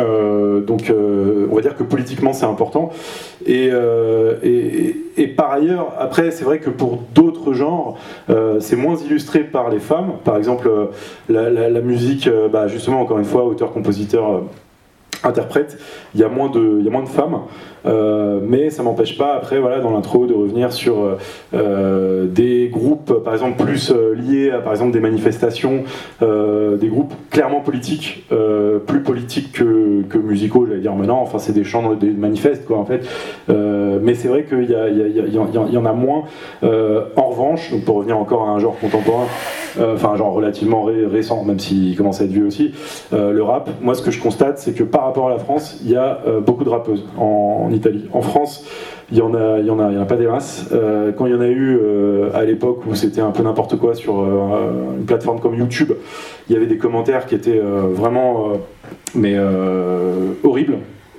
On va dire que politiquement c'est important et par ailleurs, après c'est vrai que pour d'autres genres c'est moins illustré par les femmes. Par exemple la musique, justement, encore une fois, auteur-compositeur interprète, il y a moins de femmes, mais ça m'empêche pas après, voilà, dans l'intro, de revenir sur des groupes par exemple plus liés à, par exemple, des manifestations, des groupes clairement politiques, plus politiques que musicaux, j'allais dire maintenant. Enfin, c'est des chants, des manifestes, quoi, en fait, mais c'est vrai qu'il y en a moins. En revanche, donc pour revenir encore à un genre contemporain, un genre relativement récent, même s'il commence à être vieux aussi, le rap, moi ce que je constate, c'est que par rapport à la France, il y a beaucoup de rappeuses en Italie. En France, il y en a pas des masses. Quand il y en a eu à l'époque où c'était un peu n'importe quoi sur une plateforme comme YouTube, il y avait des commentaires qui étaient vraiment horribles.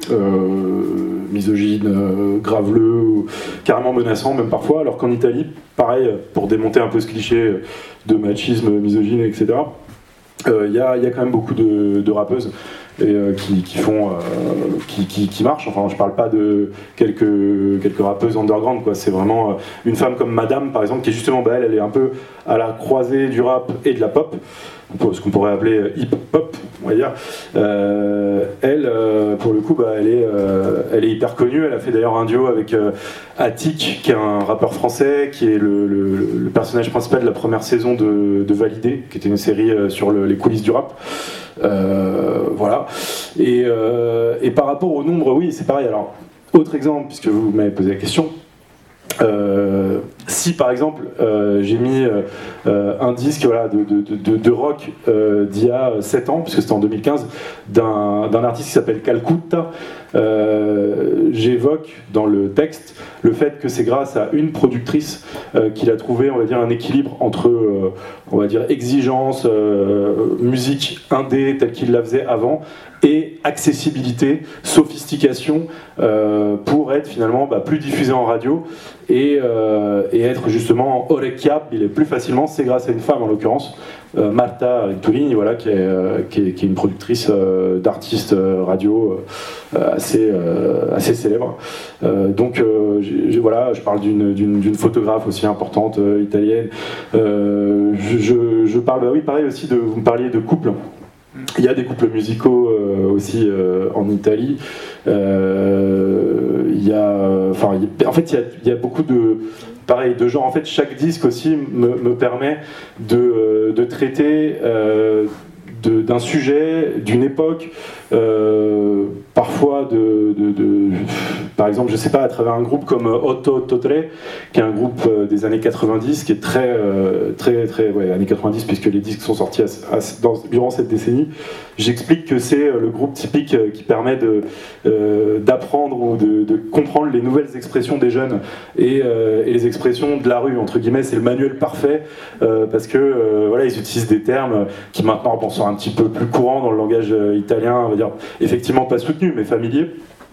Misogyne, graveleux, carrément menaçant même parfois, alors qu'en Italie, pareil, pour démonter un peu ce cliché de machisme, misogyne, etc., il y a quand même beaucoup de rappeuses qui marchent. Enfin, je parle pas de quelques rappeuses underground, quoi. C'est vraiment une femme comme Madame, par exemple, qui est justement, elle est un peu à la croisée du rap et de la pop, ce qu'on pourrait appeler hip-hop, on va dire. Elle, pour le coup, elle est hyper connue. Elle a fait d'ailleurs un duo avec Attic, qui est un rappeur français, qui est le personnage principal de la première saison de Validé, qui était une série sur les coulisses du rap. Voilà. Et par rapport au nombre, oui, c'est pareil. Alors, autre exemple, puisque vous m'avez posé la question. Si par exemple j'ai mis un disque, voilà, de rock d'il y a 7 ans, puisque c'était en 2015, d'un artiste qui s'appelle Calcutta, j'évoque dans le texte le fait que c'est grâce à une productrice qu'il a trouvé, on va dire, un équilibre entre, on va dire, exigence, musique indé telle qu'il la faisait avant, et accessibilité, sophistication, pour être finalement plus diffusé en radio et être justement orecchiabile plus facilement. C'est grâce à une femme en l'occurrence, Marta Turini, voilà, qui est une productrice d'artistes radio assez célèbre. Donc voilà, je parle d'une photographe aussi importante italienne. Je parle, oui, pareil aussi, vous me parliez de couples. Il y a des couples musicaux aussi en Italie. Il y a beaucoup de genres. En fait, chaque disque aussi me permet de traiter d'un sujet, d'une époque, parfois par exemple, je sais pas, à travers un groupe comme Otto Totre, qui est un groupe des années 90, qui est très années 90, puisque les disques sont sortis durant cette décennie. J'explique que c'est le groupe typique qui permet d'apprendre ou de comprendre les nouvelles expressions des jeunes et les expressions de la rue, entre guillemets. C'est le manuel parfait, parce que voilà, ils utilisent des termes qui maintenant sont un petit peu plus courants dans le langage italien, on va dire, effectivement pas soutenu, mais familier.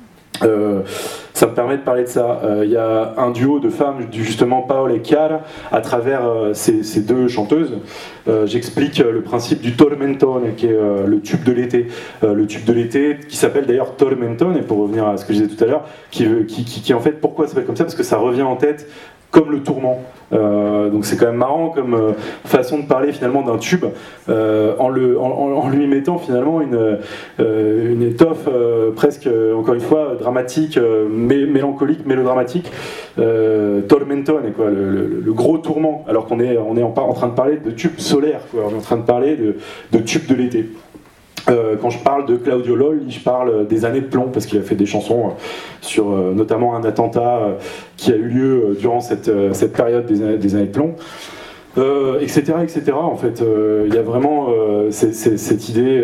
Ça me permet de parler de ça. Il y a un duo de femmes, justement Paola et Chiara, à travers ces deux chanteuses. J'explique le principe du tormentone, qui est le tube de l'été. Le tube de l'été, qui s'appelle d'ailleurs tormentone, et pour revenir à ce que je disais tout à l'heure, qui en fait, pourquoi ça s'appelle comme ça? Parce que ça revient en tête comme le tourment. Donc c'est quand même marrant comme façon de parler finalement d'un tube, en lui mettant finalement une étoffe presque, encore une fois, dramatique, mélancolique, mélodramatique. Tormentone, quoi, le gros tourment, alors qu'on est en train de parler de tube solaire, quoi. On est en train de parler de tube de l'été. Quand je parle de Claudio Lolli, je parle des années de plomb, parce qu'il a fait des chansons sur notamment un attentat qui a eu lieu durant cette période des années de plomb, etc. En fait, il y a vraiment cette idée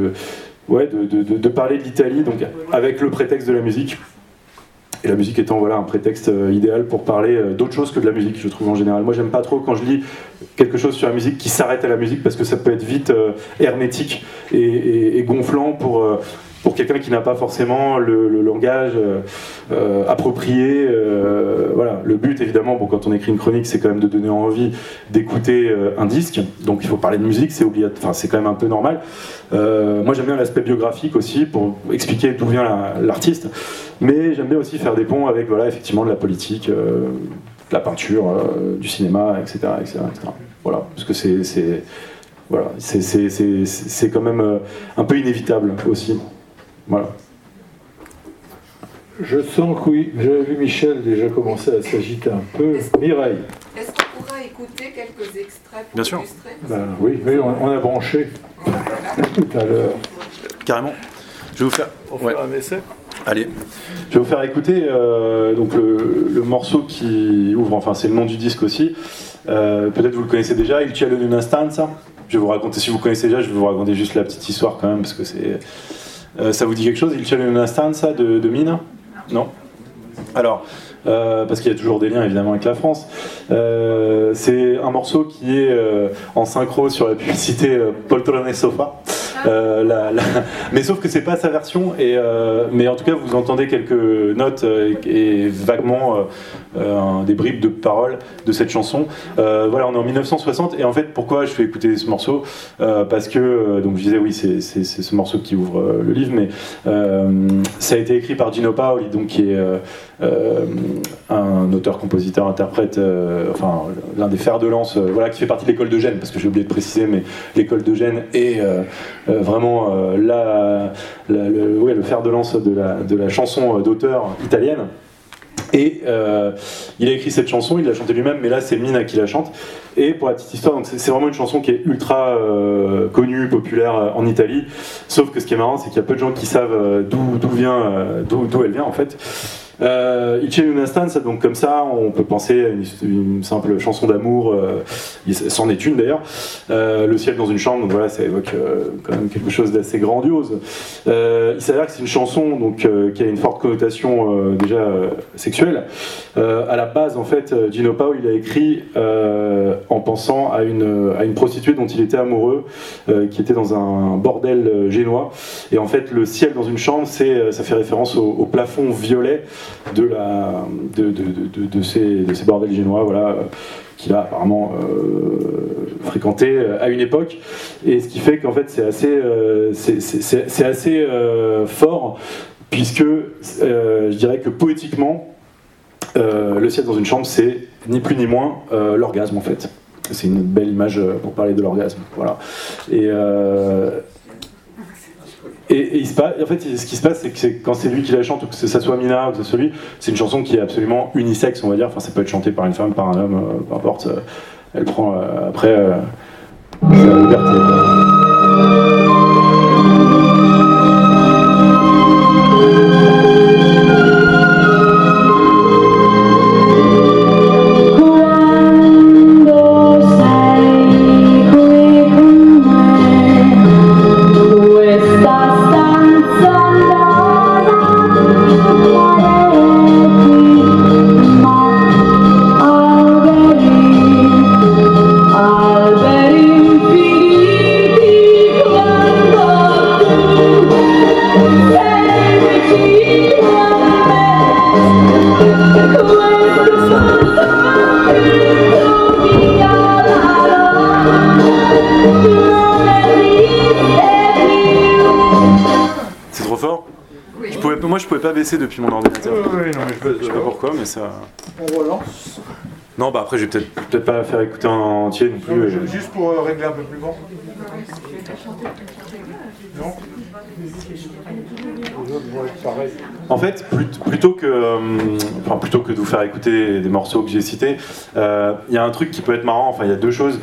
de parler de l'Italie, donc avec le prétexte de la musique. Et la musique étant un prétexte idéal pour parler d'autre chose que de la musique, je trouve en général. Moi, j'aime pas trop quand je lis quelque chose sur la musique qui s'arrête à la musique, parce que ça peut être vite hermétique et gonflant pour quelqu'un qui n'a pas forcément le langage approprié. Voilà. Le but, évidemment, quand on écrit une chronique, c'est quand même de donner envie d'écouter un disque. Donc il faut parler de musique, c'est c'est quand même un peu normal. Moi, j'aime bien l'aspect biographique aussi, pour expliquer d'où vient l'artiste. Mais j'aime bien aussi faire des ponts avec, effectivement, de la politique, de la peinture, du cinéma, etc. Voilà, parce que c'est quand même un peu inévitable aussi. Voilà. Je sens que oui, j'avais vu Michel déjà commencer à s'agiter un peu. Mireille. Est-ce qu'on pourra écouter quelques extraits pour Bien sûr. illustrer? Oui, on a branché tout à l'heure. Carrément. Je vais vous faire un essai. Allez. Je vais vous faire écouter donc le morceau qui ouvre, enfin c'est le nom du disque aussi. Peut-être vous le connaissez déjà, Il cielo in una stanza. Je vais vous raconter, si vous connaissez déjà, je vais vous raconter juste la petite histoire quand même, parce que c'est... ça vous dit quelque chose, Il cielo in una stanza de Mina? Non? Alors, parce qu'il y a toujours des liens évidemment avec la France. C'est un morceau qui est en synchro sur la publicité Poltrone Sofa. Mais sauf que c'est pas sa version, mais en tout cas vous entendez quelques notes et vaguement des bribes de paroles de cette chanson. Voilà, on est en 1960, et en fait pourquoi je fais écouter ce morceau, parce que donc je disais oui, c'est ce morceau qui ouvre le livre, mais ça a été écrit par Gino Paoli, donc qui est un auteur, compositeur, interprète, enfin l'un des fers de lance, voilà, qui fait partie de l'école de Gênes, parce que j'ai oublié de préciser, mais l'école de Gênes est vraiment le fer de lance de la chanson d'auteur italienne. Et il a écrit cette chanson, il l'a chantée lui-même, mais là c'est Mina qui la chante. Et pour la petite histoire, donc c'est vraiment une chanson qui est ultra connue, populaire en Italie. Sauf que ce qui est marrant, c'est qu'il y a peu de gens qui savent d'où elle vient en fait. Il c'è una stanza, donc comme ça, on peut penser à une simple chanson d'amour, c'en est une d'ailleurs. Le ciel dans une chambre, donc voilà, ça évoque quand même quelque chose d'assez grandiose. Il s'avère que c'est une chanson donc, qui a une forte connotation déjà sexuelle. À la base, en fait, Gino Pao, il a écrit en pensant à une prostituée dont il était amoureux, qui était dans un bordel génois. Et en fait, le ciel dans une chambre, ça fait référence au plafond violet de ces bordels génois, voilà, qu'il a apparemment fréquenté à une époque. Et ce qui fait qu'en fait, c'est assez fort, puisque je dirais que poétiquement, le ciel dans une chambre, c'est ni plus ni moins l'orgasme en fait. C'est une belle image pour parler de l'orgasme. Voilà. Et il se passe, en fait, ce qui se passe, c'est que quand c'est lui qui la chante, ou que ça soit Mina ou que ce soit lui, c'est une chanson qui est absolument unisexe, on va dire. Enfin, ça peut être chanté par une femme, par un homme, peu importe. Elle prend après sa liberté. Moi je pouvais pas baisser depuis mon ordinateur. Oui, non, mais je sais pas pourquoi, mais ça. On relance. Non, bah après je vais peut-être pas faire écouter en entier non plus. Juste pour régler un peu plus grand. Non. En fait, plutôt que de vous faire écouter des morceaux que j'ai cités, il y a un truc qui peut être marrant. Enfin, il y a deux choses.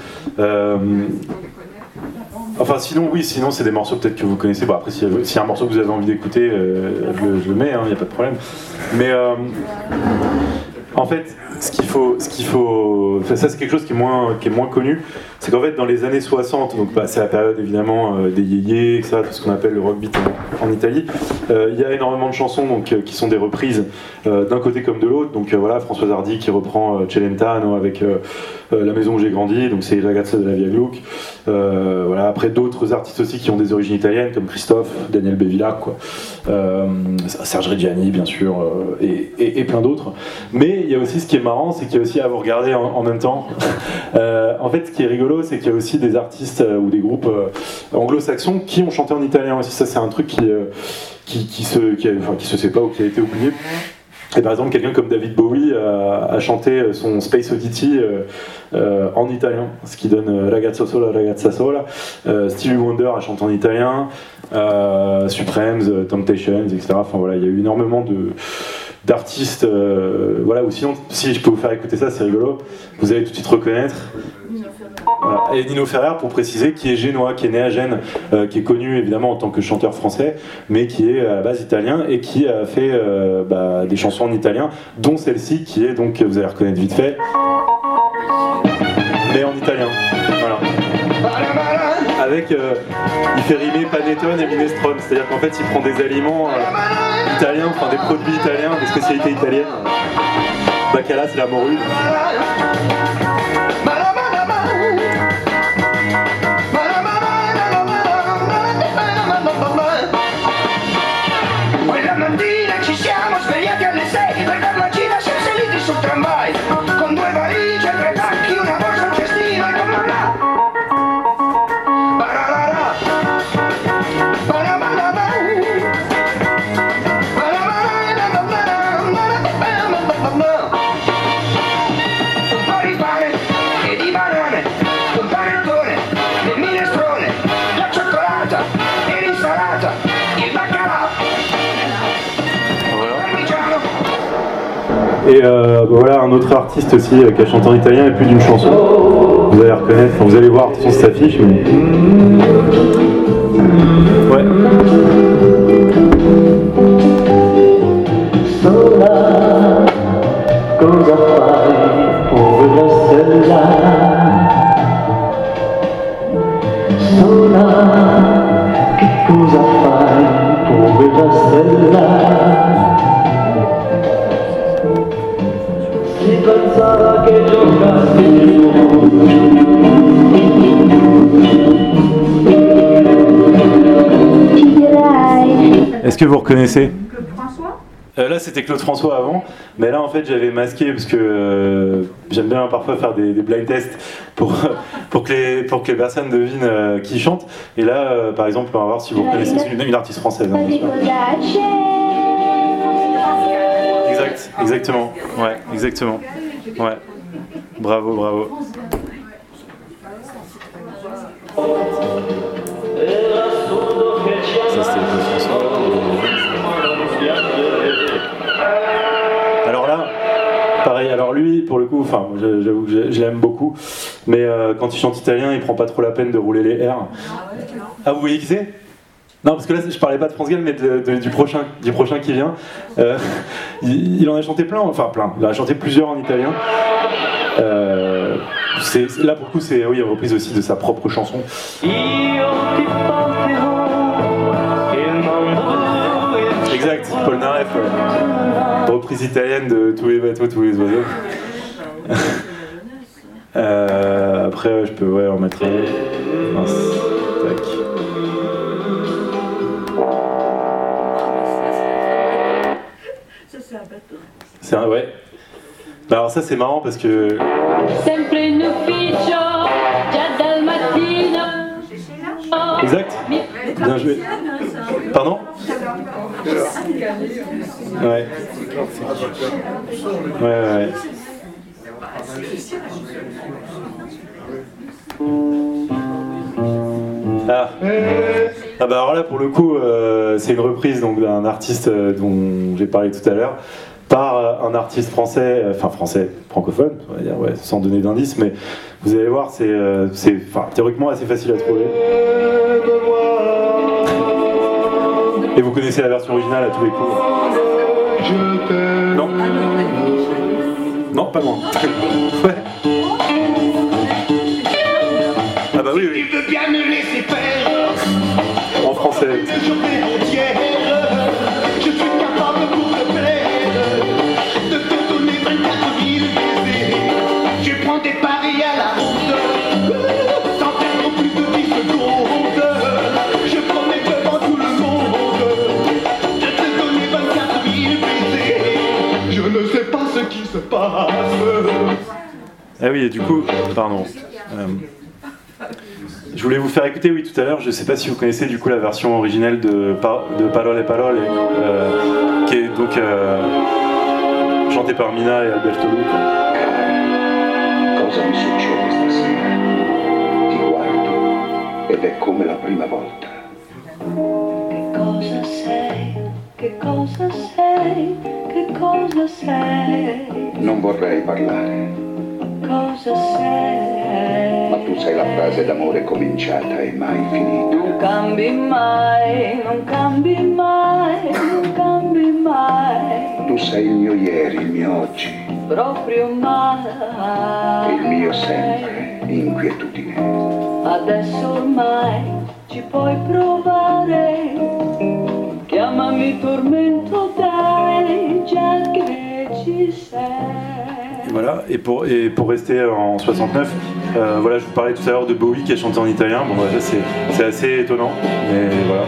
Enfin, sinon c'est des morceaux peut-être que vous connaissez. Bon, après, s'il y a un morceau que vous avez envie d'écouter, je le mets, il n'y a pas de problème. Mais en fait, ce qu'il faut, enfin, ça c'est quelque chose qui est moins connu, c'est qu'en fait dans les années 60, donc bah, c'est la période évidemment des yéyés, etc., tout ce qu'on appelle le rock beat en Italie, il y a énormément de chansons donc, qui sont des reprises d'un côté comme de l'autre. Donc voilà, Françoise Hardy qui reprend Celentano avec La maison où j'ai grandi, donc c'est Ragazza della Via Gluck. Voilà, après d'autres artistes aussi qui ont des origines italiennes comme Christophe, Daniel Bevilacqua, quoi. Serge Reggiani bien sûr, et plein d'autres. Mais il y a aussi ce qui est marrant, c'est qu'il y a aussi à vous regarder en même temps. En fait, ce qui est rigolo, c'est qu'il y a aussi des artistes ou des groupes anglo-saxons qui ont chanté en italien aussi. Ça, c'est un truc qui se sait pas ou qui a été oublié. Et par exemple, quelqu'un comme David Bowie a chanté son Space Oddity en italien, ce qui donne Ragazzo sola, ragazza sola. Stevie Wonder a chanté en italien, Supremes, Temptations, etc. Enfin voilà, il y a eu énormément d'artistes. Voilà, ou sinon, si je peux vous faire écouter ça, c'est rigolo. Vous allez tout de suite reconnaître. Voilà. Et Nino Ferrer, pour préciser, qui est génois, qui est né à Gênes, qui est connu évidemment en tant que chanteur français, mais qui est à la base italien et qui a fait des chansons en italien, dont celle-ci qui est donc, vous allez reconnaître vite fait, mais en italien. Voilà. Avec, il fait rimer panettone et minestrone, c'est-à-dire qu'en fait il prend des aliments italiens, enfin des produits italiens, des spécialités italiennes. Bacala, c'est la morue. Et voilà un autre artiste aussi qui a chanté en italien et plus d'une chanson. Vous allez reconnaître, enfin, vous allez voir, attention cette affiche. Mais... ouais. quella stella si pensava che giocassi di Est-ce que vous reconnaissez? Là c'était Claude François avant, mais là en fait j'avais masqué parce que j'aime bien parfois faire des blind tests pour que les personnes devinent qui chante. Et là par exemple on va voir si vous reconnaissez une artiste française. Hein, exactement. Ouais, exactement. Ouais. Bravo, bravo. Ça c'était Claude François. Alors là, pareil, alors lui, pour le coup, enfin, j'avoue que je l'aime beaucoup, mais quand il chante italien, il prend pas trop la peine de rouler les R. Ah, vous voyez qui c'est? Non, parce que là, je parlais pas de France Gall, mais du prochain qui vient. Il en a chanté plein, il en a chanté plusieurs en italien. Là, pour le coup, c'est une reprise aussi de sa propre chanson. Exact, Paul Naref, reprise italienne de Tous les bateaux, tous les oiseaux. Après, je peux en mettre un. Mince, tac. Ça, c'est un bateau. C'est un, ouais. Bah alors, ça, c'est marrant parce que. Sempre in ufficio, già dal mattino. Exact. Bien joué. Pardon? Ouais. Ouais. Ah bah alors là pour le coup c'est une reprise donc d'un artiste dont j'ai parlé tout à l'heure par un artiste français, francophone, on va dire, ouais, sans donner d'indice, mais vous allez voir, c'est théoriquement assez facile à trouver. Et vous connaissez la version originale à tous les coups. Non. Non, pas loin. Ouais. Ah bah oui. Tu veux bien me laisser faire. En français. Je suis capable pour te plaire de te donner 24 000 baisers. Je prends des paris à la honte sans perdre plus de 10 secondes. Je promets devant tout le monde de te donner 24 000 baisers. Je ne sais pas ce qui se passe. Ah oui, et du coup, pardon. Je voulais vous faire écouter, oui, tout à l'heure, je ne sais pas si vous connaissez du coup la version originale de Parole, qui est donc chantée par Mina et Alberto Lupo. Cosa mi succede stasera? Ti guardo ed è come la prima volta. Che cosa sei? Che cosa sei? Che cosa sei? Non vorrei parlare, Cosa sei? ma tu sei la frase d'amore cominciata e mai finita. Non cambi mai, non cambi mai, non cambi mai. Tu sei il mio ieri, il mio oggi, Proprio mai. il mio sempre, inquietudine. Adesso ormai ci puoi provare. Chiamami tormento, dai, già che ci sei. Voilà, et pour rester en 69, voilà, je vous parlais tout à l'heure de Bowie qui a chanté en italien. Bon, voilà, ça c'est assez étonnant, mais voilà.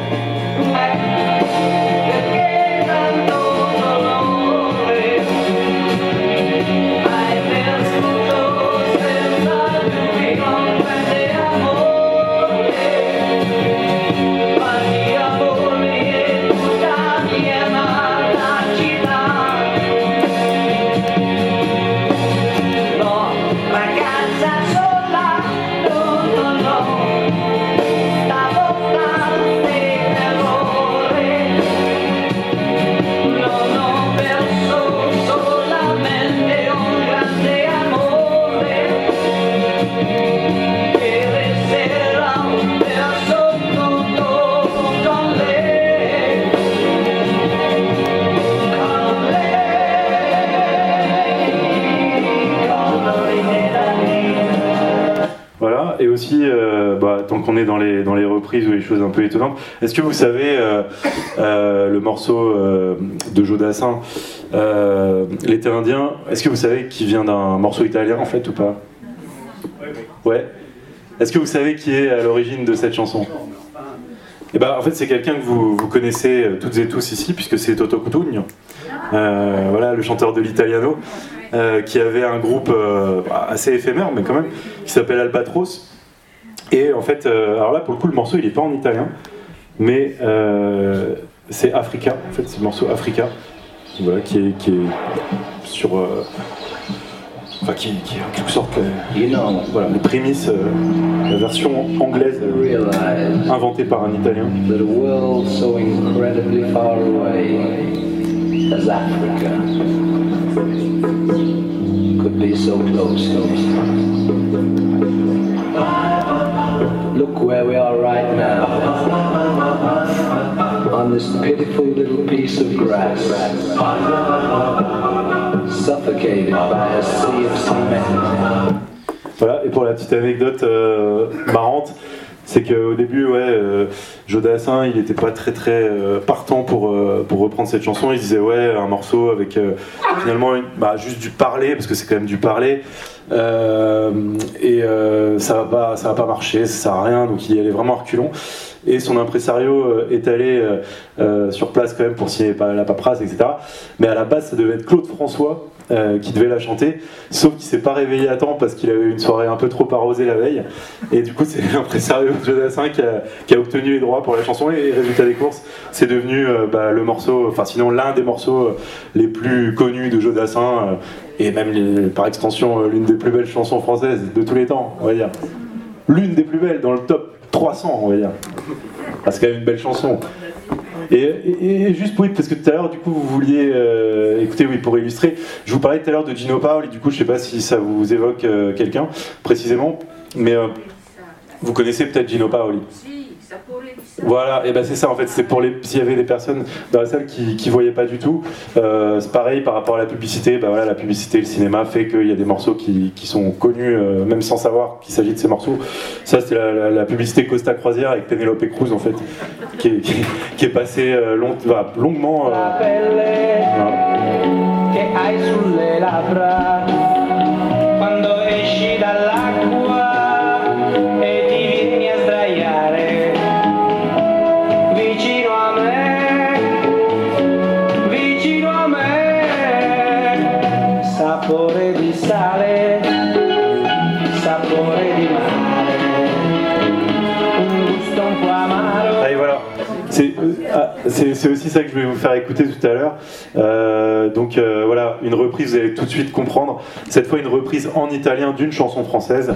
qu'on est dans les reprises ou les choses un peu étonnantes, est-ce que vous savez le morceau de Joe Dassin, L'été indien, est-ce que vous savez qu'il vient d'un morceau italien en fait ou pas? Ouais. Est-ce que vous savez qui est à l'origine de cette chanson? Eh ben, en fait, c'est quelqu'un que vous connaissez toutes et tous ici, puisque c'est Toto Cutugno, voilà, le chanteur de l'Italiano, qui avait un groupe assez éphémère, mais quand même, qui s'appelle Albatros. Et en fait, alors là, pour le coup, le morceau, il n'est pas en italien, mais c'est Africa, en fait, c'est le morceau Africa, voilà, qui est sur... Enfin, qui est en quelque sorte voilà, les prémices, la version anglaise inventée par un Italien. That a world so incredibly far away as Africa could be so close to us. Look where we are right now, on this pitiful little piece of grass, suffocated by a sea of cement. Voilà, et pour la petite anecdote marrante, c'est qu'au début, Joe Dassin, il n'était pas très partant pour reprendre cette chanson. Il disait un morceau avec finalement juste du parler, parce que c'est quand même du parler, et ça va pas marcher, ça sert à rien, donc il y allait vraiment à reculons. Et son impresario est allé sur place quand même pour signer la paperasse, etc. Mais à la base, ça devait être Claude François qui devait la chanter, sauf qu'il s'est pas réveillé à temps parce qu'il avait eu une soirée un peu trop arrosée la veille. Et du coup, c'est l'impresario de Joe Dassin qui a obtenu les droits pour la chanson. Et résultat des courses, c'est devenu le morceau, enfin sinon l'un des morceaux les plus connus de Joe Dassin, et même par extension l'une des plus belles chansons françaises de tous les temps, on va dire. L'une des plus belles dans le top 300, on va dire. C'est quand même une belle chanson. Et juste parce que tout à l'heure, du coup, vous vouliez écouter, pour illustrer, je vous parlais tout à l'heure de Gino Paoli, du coup, je sais pas si ça vous évoque quelqu'un précisément, mais vous connaissez peut-être Gino Paoli. Voilà, et ben c'est ça en fait, c'est pour s'il y avait des personnes dans la salle qui voyaient pas du tout, c'est pareil par rapport à la publicité, la publicité, le cinéma fait qu'il y a des morceaux qui sont connus même sans savoir qu'il s'agit de ces morceaux. Ça c'était la publicité Costa Croisière avec Penelope Cruz en fait, qui est passée longuement. C'est aussi ça que je vais vous faire écouter tout à l'heure. Donc voilà, une reprise, vous allez tout de suite comprendre. Cette fois, une reprise en italien d'une chanson française.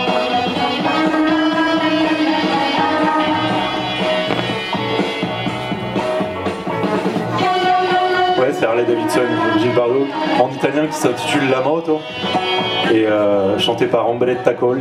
Ouais, c'est Harley Davidson de Gilles Bardot, en italien, qui s'intitule La Moto, et chanté par Ombretta Colli.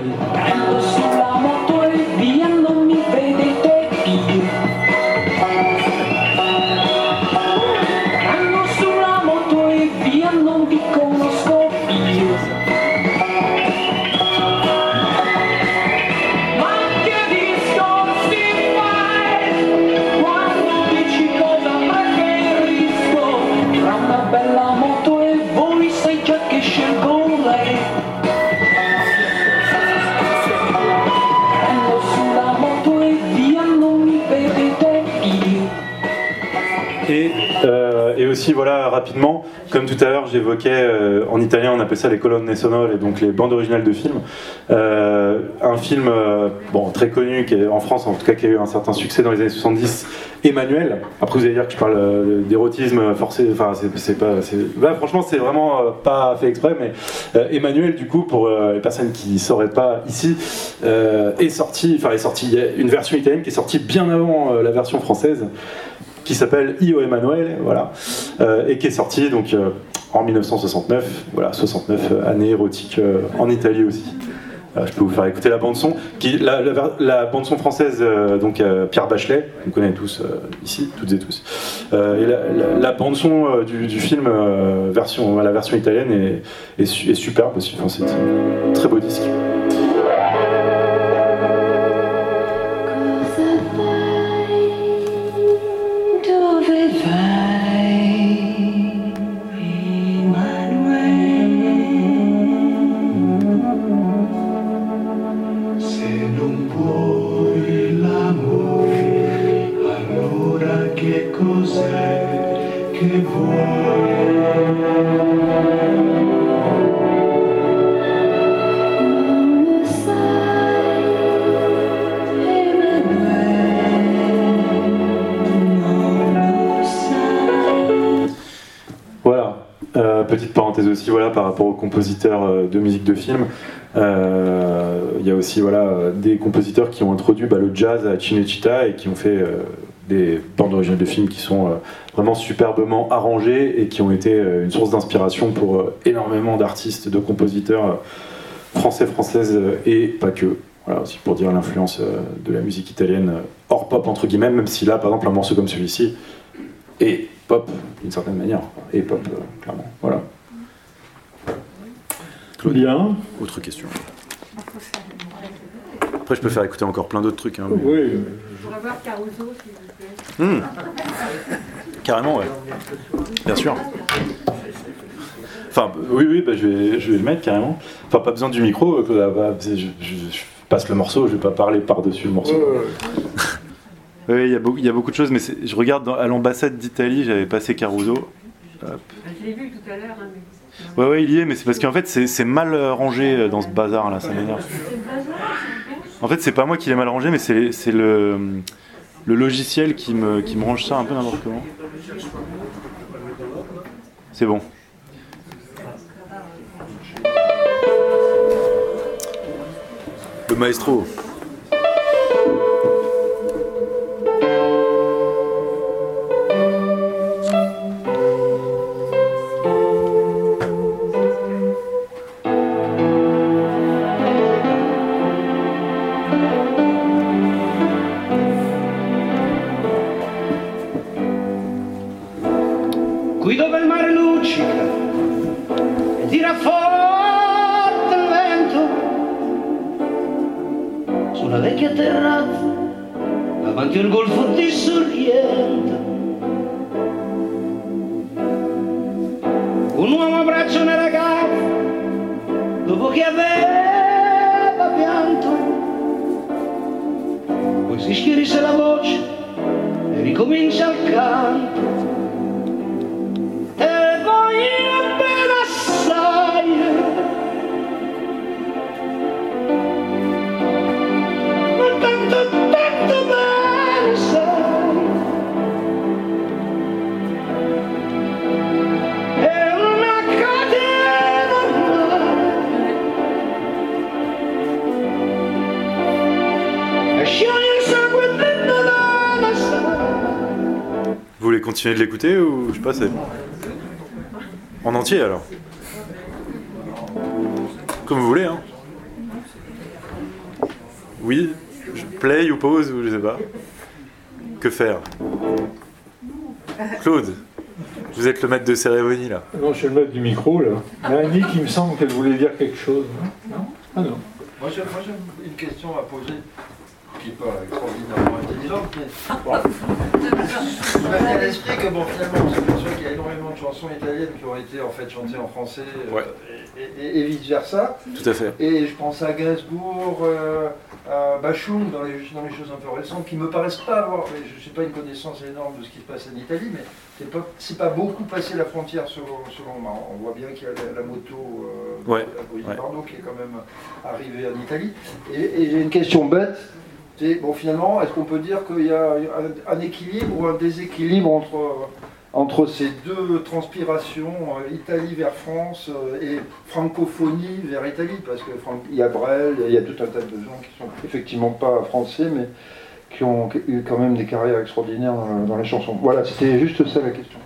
Et aussi, voilà, rapidement, comme tout à l'heure j'évoquais, en italien on appelle ça les colonne sonore, et donc les bandes originales de films. Un film très connu, qui est, en France en tout cas, qui a eu un certain succès dans les années 70, Emmanuel. Après vous allez dire que je parle d'érotisme forcé, enfin franchement c'est vraiment pas fait exprès, mais Emmanuel, du coup, pour les personnes qui ne sauraient pas ici, est sorti, il y a une version italienne qui est sortie bien avant la version française, qui s'appelle Io Emanuele, voilà, et qui est sorti donc en 1969, voilà, 69, année érotique en Italie aussi. Je peux vous faire écouter la bande son, la bande son française, donc Pierre Bachelet, on connaît tous ici, toutes et tous. Et la bande son du film, la version italienne est superbe aussi. Enfin, c'est un très beau disque. che cos'è che vuoi. Voilà, petite parenthèse aussi voilà, par rapport aux compositeurs de musique de film. Il y a aussi voilà, des compositeurs qui ont introduit le jazz à Cinecittà et qui ont fait des bandes originales de films qui sont vraiment superbement arrangées et qui ont été une source d'inspiration pour énormément d'artistes, de compositeurs français, françaises et pas que. Voilà, aussi pour dire l'influence de la musique italienne hors pop entre guillemets, même si là par exemple un morceau comme celui-ci est pop d'une certaine manière, et pop clairement. Voilà. Claude, bien. Autre question. Après je peux faire écouter encore plein d'autres trucs. Hein, mais... Oui. Je pourrais voir Caruso s'il vous plaît. Carrément ouais. Bien sûr. Enfin oui, je vais le mettre carrément. Enfin pas besoin du micro, je passe le morceau, je vais pas parler par-dessus le morceau. Oui, il y a beaucoup de choses, mais je regarde à l'ambassade d'Italie, j'avais passé Caruso. Hop. Je l'ai vu tout à l'heure. Hein, Ouais, il y est, mais c'est parce qu'en fait c'est mal rangé dans ce bazar là, ça m'énerve. En fait, c'est pas moi qui l'ai mal rangé, mais c'est le logiciel qui me range ça un peu n'importe comment. C'est bon. Le maestro. Qui dove il mare luccica e tira forte il vento, su una vecchia terrazza davanti al golfo di Sorrento, un uomo abbraccia una ragazza dopo che aveva pianto, poi si schierisse la voce e ricomincia il canto. Vous voulez continuer de l'écouter ou je sais pas, c'est... En entier alors. Comme vous voulez, hein. Oui, play ou pause ou je sais pas. Que faire? Claude, vous êtes le maître de cérémonie là. Non, je suis le maître du micro là. Il y a Annick, il me semble qu'elle voulait dire quelque chose. Non? Ah non. Moi j'ai une question à poser qui n'est pas extraordinairement intelligente, mais bon. Je mets à l'esprit que finalement on s'aperçoit qu'il y a énormément de chansons italiennes qui ont été en fait chantées en français et vice versa. Tout à fait. Et je pense à Gainsbourg, à Bashung dans les choses un peu récentes qui me paraissent pas avoir, je sais pas une connaissance énorme de ce qui se passe en Italie, mais c'est pas beaucoup passé la frontière selon moi. On voit bien qu'il y a la moto à Brigitte Bardot qui est quand même arrivée en Italie. Et j'ai une question bête. Finalement, est-ce qu'on peut dire qu'il y a un équilibre ou un déséquilibre entre ces deux transpirations, Italie vers France et francophonie vers Italie? Parce qu'il y a Brel, il y a tout un tas de gens qui sont effectivement pas français, mais qui ont eu quand même des carrières extraordinaires dans les chansons. Voilà, c'était juste ça la question.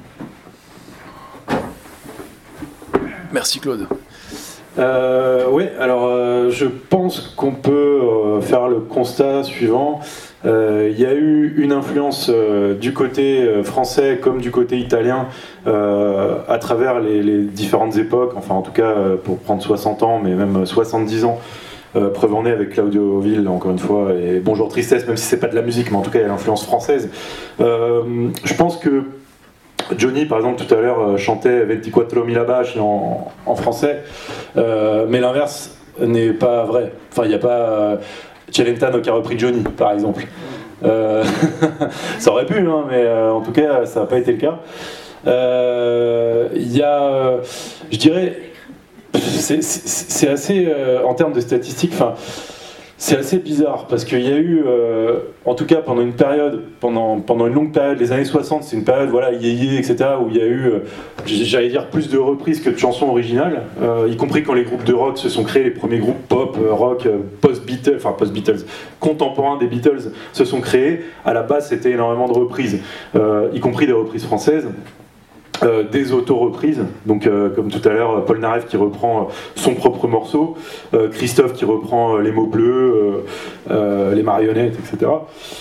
Merci Claude. Oui, alors je pense qu'on peut faire le constat suivant. Il y a eu une influence du côté français comme du côté italien à travers les différentes époques, enfin en tout cas pour prendre 60 ans, mais même 70 ans. Preuve en est avec Claudio Ville, encore une fois, et Bonjour Tristesse, même si c'est pas de la musique, mais en tout cas il y a l'influence française. Je pense que Johnny, par exemple, tout à l'heure chantait 24.000 baci en français, mais l'inverse n'est pas vrai. Enfin, il n'y a pas Celentano qui a repris Johnny, par exemple. Ça aurait pu, hein, mais en tout cas, ça n'a pas été le cas. Il y a, je dirais, c'est assez, en termes de statistiques, c'est assez bizarre parce qu'il y a eu, en tout cas pendant une période, pendant une longue période, les années 60, c'est une période, voilà, yéyé, etc., où il y a eu, j'allais dire, plus de reprises que de chansons originales, y compris quand les groupes de rock se sont créés, les premiers groupes pop, rock, post-Beatles, contemporains des Beatles se sont créés. À la base, c'était énormément de reprises, y compris des reprises françaises. Des auto-reprises, donc comme tout à l'heure, Paul Naref qui reprend son propre morceau, Christophe qui reprend Les mots bleus, Les marionnettes, etc.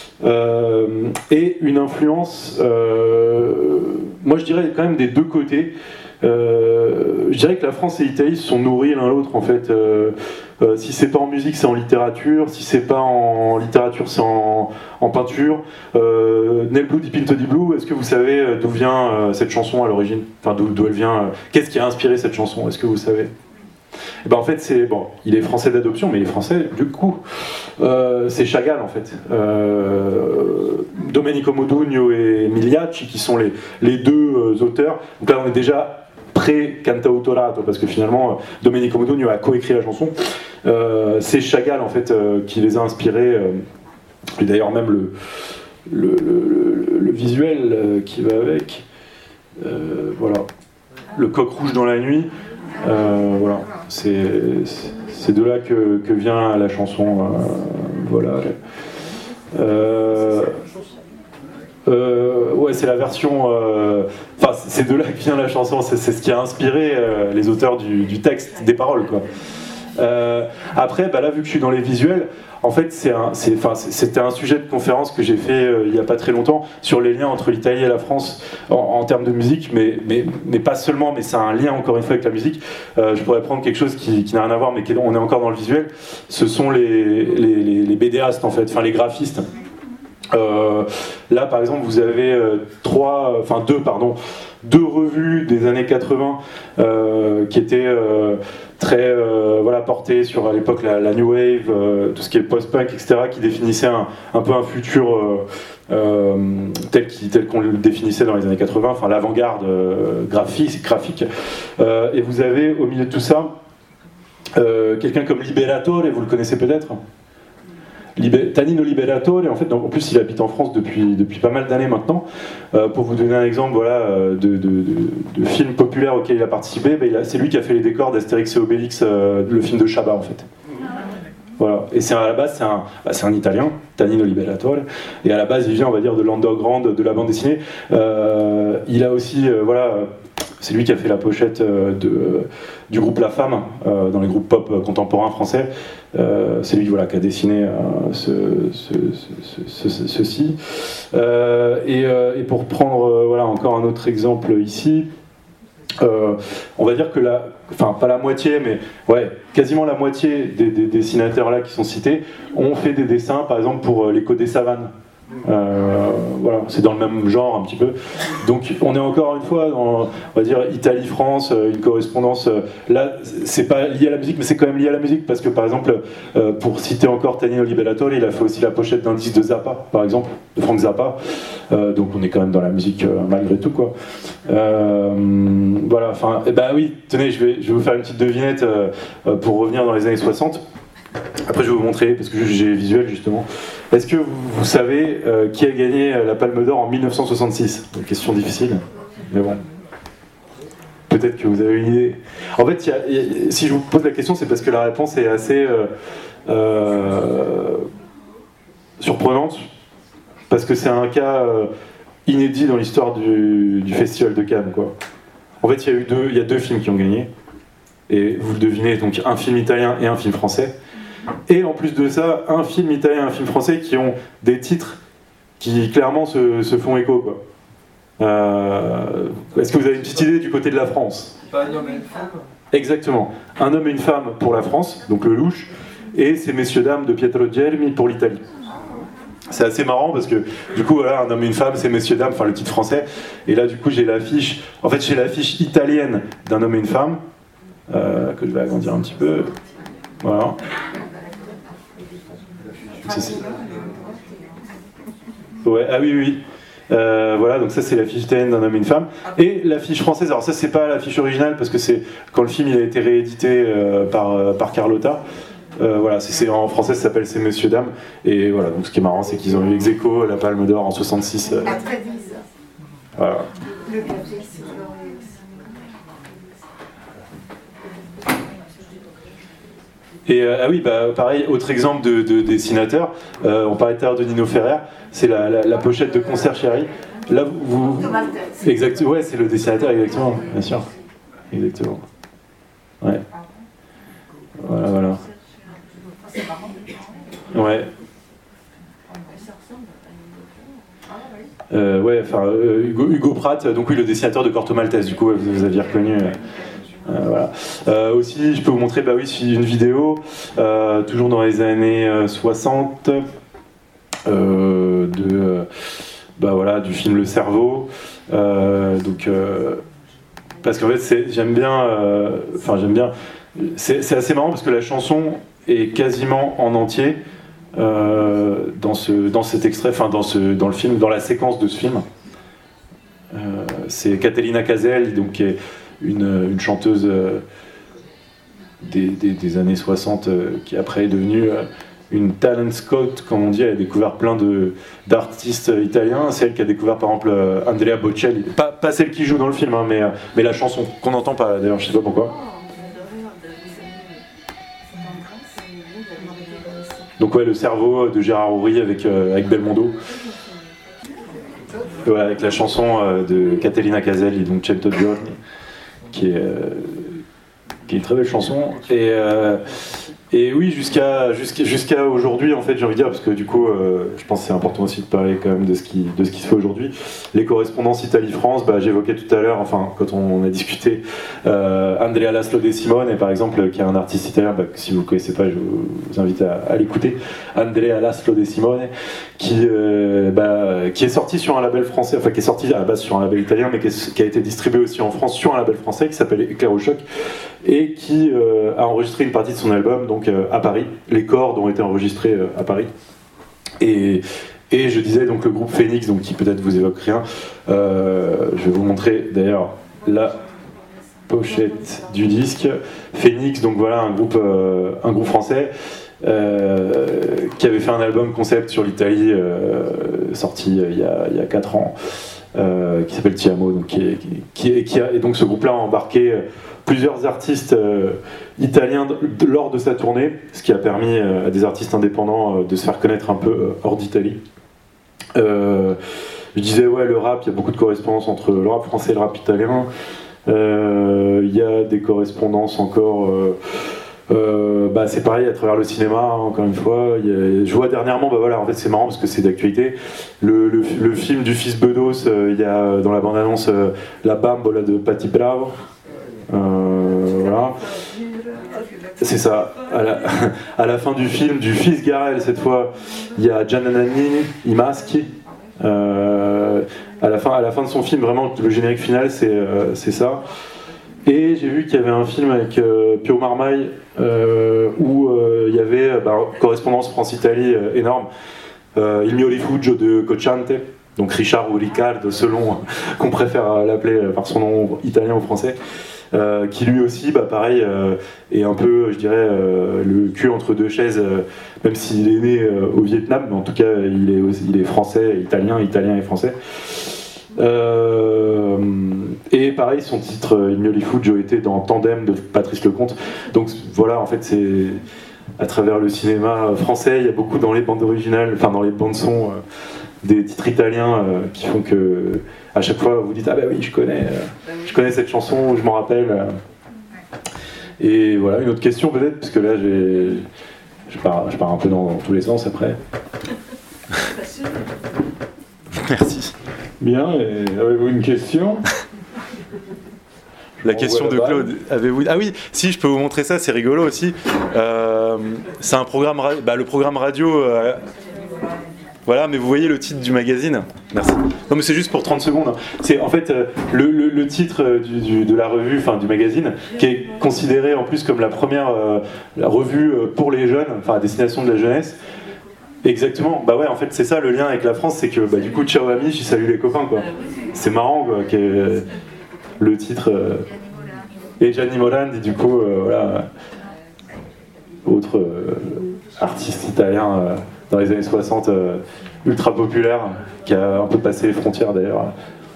Et une influence, moi je dirais quand même des deux côtés. Je dirais que la France et l'Italie se sont nourris l'un l'autre en fait. Si c'est pas en musique, c'est en littérature. Si c'est pas en littérature, c'est en peinture. Nel Blue di Pinto di Blue, est-ce que vous savez d'où vient cette chanson à l'origine? Enfin, d'où elle vient? Qu'est-ce qui a inspiré cette chanson? Est-ce que vous savez? Et ben en fait, c'est bon. Il est français d'adoption, mais il est français du coup. C'est Chagall en fait. Domenico Modugno et Migliacci qui sont les deux auteurs. Donc là, on est déjà pré-cantautorato, parce que finalement Domenico Modugno a coécrit la chanson. C'est Chagall en fait qui les a inspirés, et d'ailleurs même le visuel qui va avec, voilà, le coq rouge dans la nuit, voilà, c'est de là que vient la chanson, voilà. Ouais, c'est la version. Enfin, c'est de là que vient la chanson. C'est ce qui a inspiré les auteurs du texte, des paroles, quoi. Après, bah là, vu que je suis dans les visuels, en fait, c'était un sujet de conférence que j'ai fait il n'y a pas très longtemps sur les liens entre l'Italie et la France en termes de musique, mais pas seulement, mais ça a un lien encore une fois avec la musique. Je pourrais prendre quelque chose qui n'a rien à voir, mais on est encore dans le visuel. Ce sont les BDastes, en fait, enfin les graphistes. Là par exemple vous avez deux revues des années 80 qui étaient très voilà, portées sur à l'époque la New Wave, tout ce qui est post-punk, etc., qui définissaient un peu un futur tel qu'on le définissait dans les années 80, enfin l'avant-garde graphique. Et vous avez au milieu de tout ça quelqu'un comme Liberatore, vous le connaissez peut-être? Tanino Liberatore, en fait, en plus il habite en France depuis pas mal d'années maintenant. Pour vous donner un exemple, voilà, de films populaires auxquels il a participé, c'est lui qui a fait les décors d'Astérix et Obélix, le film de Chabat en fait. Voilà. Et à la base c'est un Italien, Tanino Liberatore, et à la base il vient, on va dire, de l'underground, de la bande dessinée. Il a aussi, voilà, c'est lui qui a fait la pochette du groupe La Femme dans les groupes pop contemporains français. C'est lui, voilà, qui a dessiné ceci. Et pour prendre voilà, encore un autre exemple ici, on va dire que enfin pas la moitié, mais ouais, quasiment la moitié des dessinateurs là qui sont cités ont fait des dessins, par exemple pour l'Écho des Savanes. Voilà, c'est dans le même genre un petit peu. Donc on est encore une fois dans, on va dire, Italie-France, une correspondance. Là, c'est pas lié à la musique, mais c'est quand même lié à la musique parce que par exemple, pour citer encore Tanino Liberatore, il a fait aussi la pochette d'un disque de Zappa, par exemple, de Frank Zappa. Donc on est quand même dans la musique malgré tout, quoi. Voilà, enfin, bah oui, tenez, je vais vous faire une petite devinette pour revenir dans les années 60. Après je vais vous montrer, parce que j'ai visuel justement. Est-ce que vous savez qui a gagné la Palme d'Or en 1966? Une question difficile, mais bon. Peut-être que vous avez une idée. En fait, si je vous pose la question, c'est parce que la réponse est assez surprenante, parce que c'est un cas inédit dans l'histoire du Festival de Cannes, quoi. En fait, il y a deux films qui ont gagné, et vous le devinez, donc un film italien et un film français. Et en plus de ça, un film italien et un film français qui ont des titres qui clairement se font écho, quoi. Est-ce que vous avez une petite idée du côté de la France? Pas un homme et une femme? Exactement. Un homme et une femme pour la France, donc le louche, et c'est Messieurs Dames de Pietro Gelmi pour l'Italie. C'est assez marrant parce que du coup voilà, un homme et une femme, c'est Messieurs Dames, enfin le titre français. Et là du coup j'ai l'affiche, en fait j'ai l'affiche italienne d'un homme et une femme, que je vais agrandir un petit peu. Voilà. Ouais, ah oui, oui. Voilà, donc ça c'est l'affiche italienne d'un homme et une femme. Et l'affiche française, alors ça c'est pas l'affiche originale parce que c'est quand le film il a été réédité par Carlotta. Voilà, en français ça s'appelle C'est Monsieur Dame. Et voilà, donc ce qui est marrant c'est qu'ils ont eu ex aequo la Palme d'Or en 66. Voilà. Le café, c'est Et ah oui, bah pareil, autre exemple de dessinateur, on parlait tout à l'heure de Nino Ferrer, c'est la pochette de Concert Chéri. Là, exactement, ouais, c'est le dessinateur, exactement, bien sûr. Exactement. Ouais. Voilà. Ouais. Ouais, enfin, Hugo Pratt, donc oui, le dessinateur de Corto Maltese, du coup, vous aviez reconnu. Voilà. Aussi, je peux vous montrer une vidéo, toujours dans les années 60, du film Le Cerveau. Parce qu'en fait, j'aime bien. C'est assez marrant parce que la chanson est quasiment en entier dans cet extrait, dans le film, dans la séquence de ce film. C'est Caterina Casel, donc qui est une chanteuse des années 60 qui après est devenue une talent scout, comme on dit. Elle a découvert plein d'artistes italiens. C'est elle qui a découvert par exemple Andrea Bocelli, pas celle qui joue dans le film, hein, mais la chanson qu'on n'entend pas d'ailleurs, je sais pas pourquoi. Donc ouais, Le Cerveau de Gérard Houry avec Belmondo. Ouais, avec la chanson de Caterina Caselli, donc Cento Giorni, qui est une très belle chanson. Et oui, jusqu'à aujourd'hui, en fait, j'ai envie de dire, parce que du coup, je pense que c'est important aussi de parler quand même de ce qui se fait aujourd'hui. Les correspondances Italie-France, j'évoquais tout à l'heure, enfin, quand on a discuté, Andrea Laszlo De Simone, par exemple, qui est un artiste italien, si vous ne le connaissez pas, je vous invite à l'écouter. Andrea Laszlo De Simone, qui est sorti sur un label français, enfin, qui est sorti à la base sur un label italien, mais qui a été distribué aussi en France sur un label français qui s'appelle Éclair au choc, et qui a enregistré une partie de son album donc à Paris. Les cordes ont été enregistrés à Paris. Et je disais donc le groupe Phoenix, donc qui peut-être vous évoque rien. Je vais vous montrer d'ailleurs la pochette du disque. Phoenix, donc voilà un groupe français qui avait fait un album concept sur l'Italie sorti il y a 4 ans. Qui s'appelle Ti Amo, donc et donc ce groupe-là a embarqué plusieurs artistes italiens lors de sa tournée, ce qui a permis à des artistes indépendants de se faire connaître un peu hors d'Italie. Je disais ouais, le rap, il y a beaucoup de correspondances entre le rap français et le rap italien. Il y a des correspondances encore. C'est pareil à travers le cinéma, hein, encore une fois. Je vois dernièrement, en fait c'est marrant parce que c'est d'actualité. Le film du fils Bedos, il y a dans la bande-annonce La Bambola de Patti Bravo. Voilà. C'est ça. À la fin du film du fils Garel, cette fois, il y a Gianna Nannini, I Maschi. À la fin de son film, vraiment, le générique final, c'est ça. Et j'ai vu qu'il y avait un film avec Pio Marmaille où il y avait correspondance France-Italie énorme. Il mio rifugio de Cocciante, donc Richard ou Riccardo selon qu'on préfère l'appeler par son nom italien ou français, qui lui aussi, pareil, est un peu, je dirais, le cul entre deux chaises, même s'il est né au Vietnam, mais en tout cas il est français, italien et français. Et pareil, son titre Il mio rifugio était dans Tandem de Patrice Lecomte. Donc voilà, en fait, c'est à travers le cinéma français, il y a beaucoup dans les bandes originales, enfin dans les bandes son, des titres italiens qui font que à chaque fois vous dites ah bah oui, je connais cette chanson, je m'en rappelle. Et voilà, une autre question peut-être, parce que là je pars un peu dans tous les sens après. Merci. Bien, et avez-vous une question ? La question de Claude, avez-vous... Ah oui, si, je peux vous montrer ça, c'est rigolo aussi. C'est un programme, le programme radio... Voilà, mais vous voyez le titre du magazine. Merci. Non, mais c'est juste pour 30 secondes. C'est en fait le titre de la revue, enfin du magazine, qui est considéré en plus comme la première la revue pour les jeunes, enfin à destination de la jeunesse. Exactement, bah ouais, en fait c'est ça le lien avec la France, c'est que bah, du coup ciao amis, je salue les copains quoi. C'est marrant quoi, que le titre et Gianni Morandi et du coup voilà, autre artiste italien dans les années 60 ultra populaire, qui a un peu passé les frontières d'ailleurs.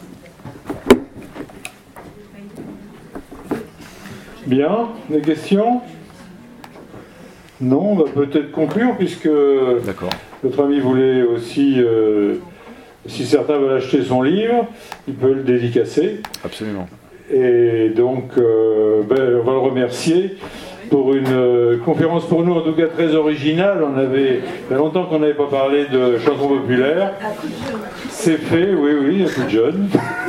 Bien, des questions? Non, on va peut-être conclure puisque notre ami voulait aussi, si certains veulent acheter son livre, il peut le dédicacer. Absolument. Et donc, on va le remercier pour une conférence pour nous en tout cas très originale. Il y a longtemps qu'on n'avait pas parlé de chansons populaires. C'est fait, oui, à coup de jeune.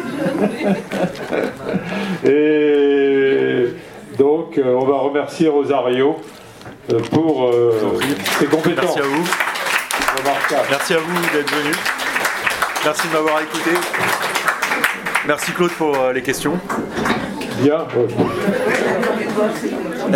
Et donc, on va remercier Rosario pour ses compétences. Merci à vous. Merci à vous d'être venu. Merci de m'avoir écouté. Merci Claude pour les questions. Bien.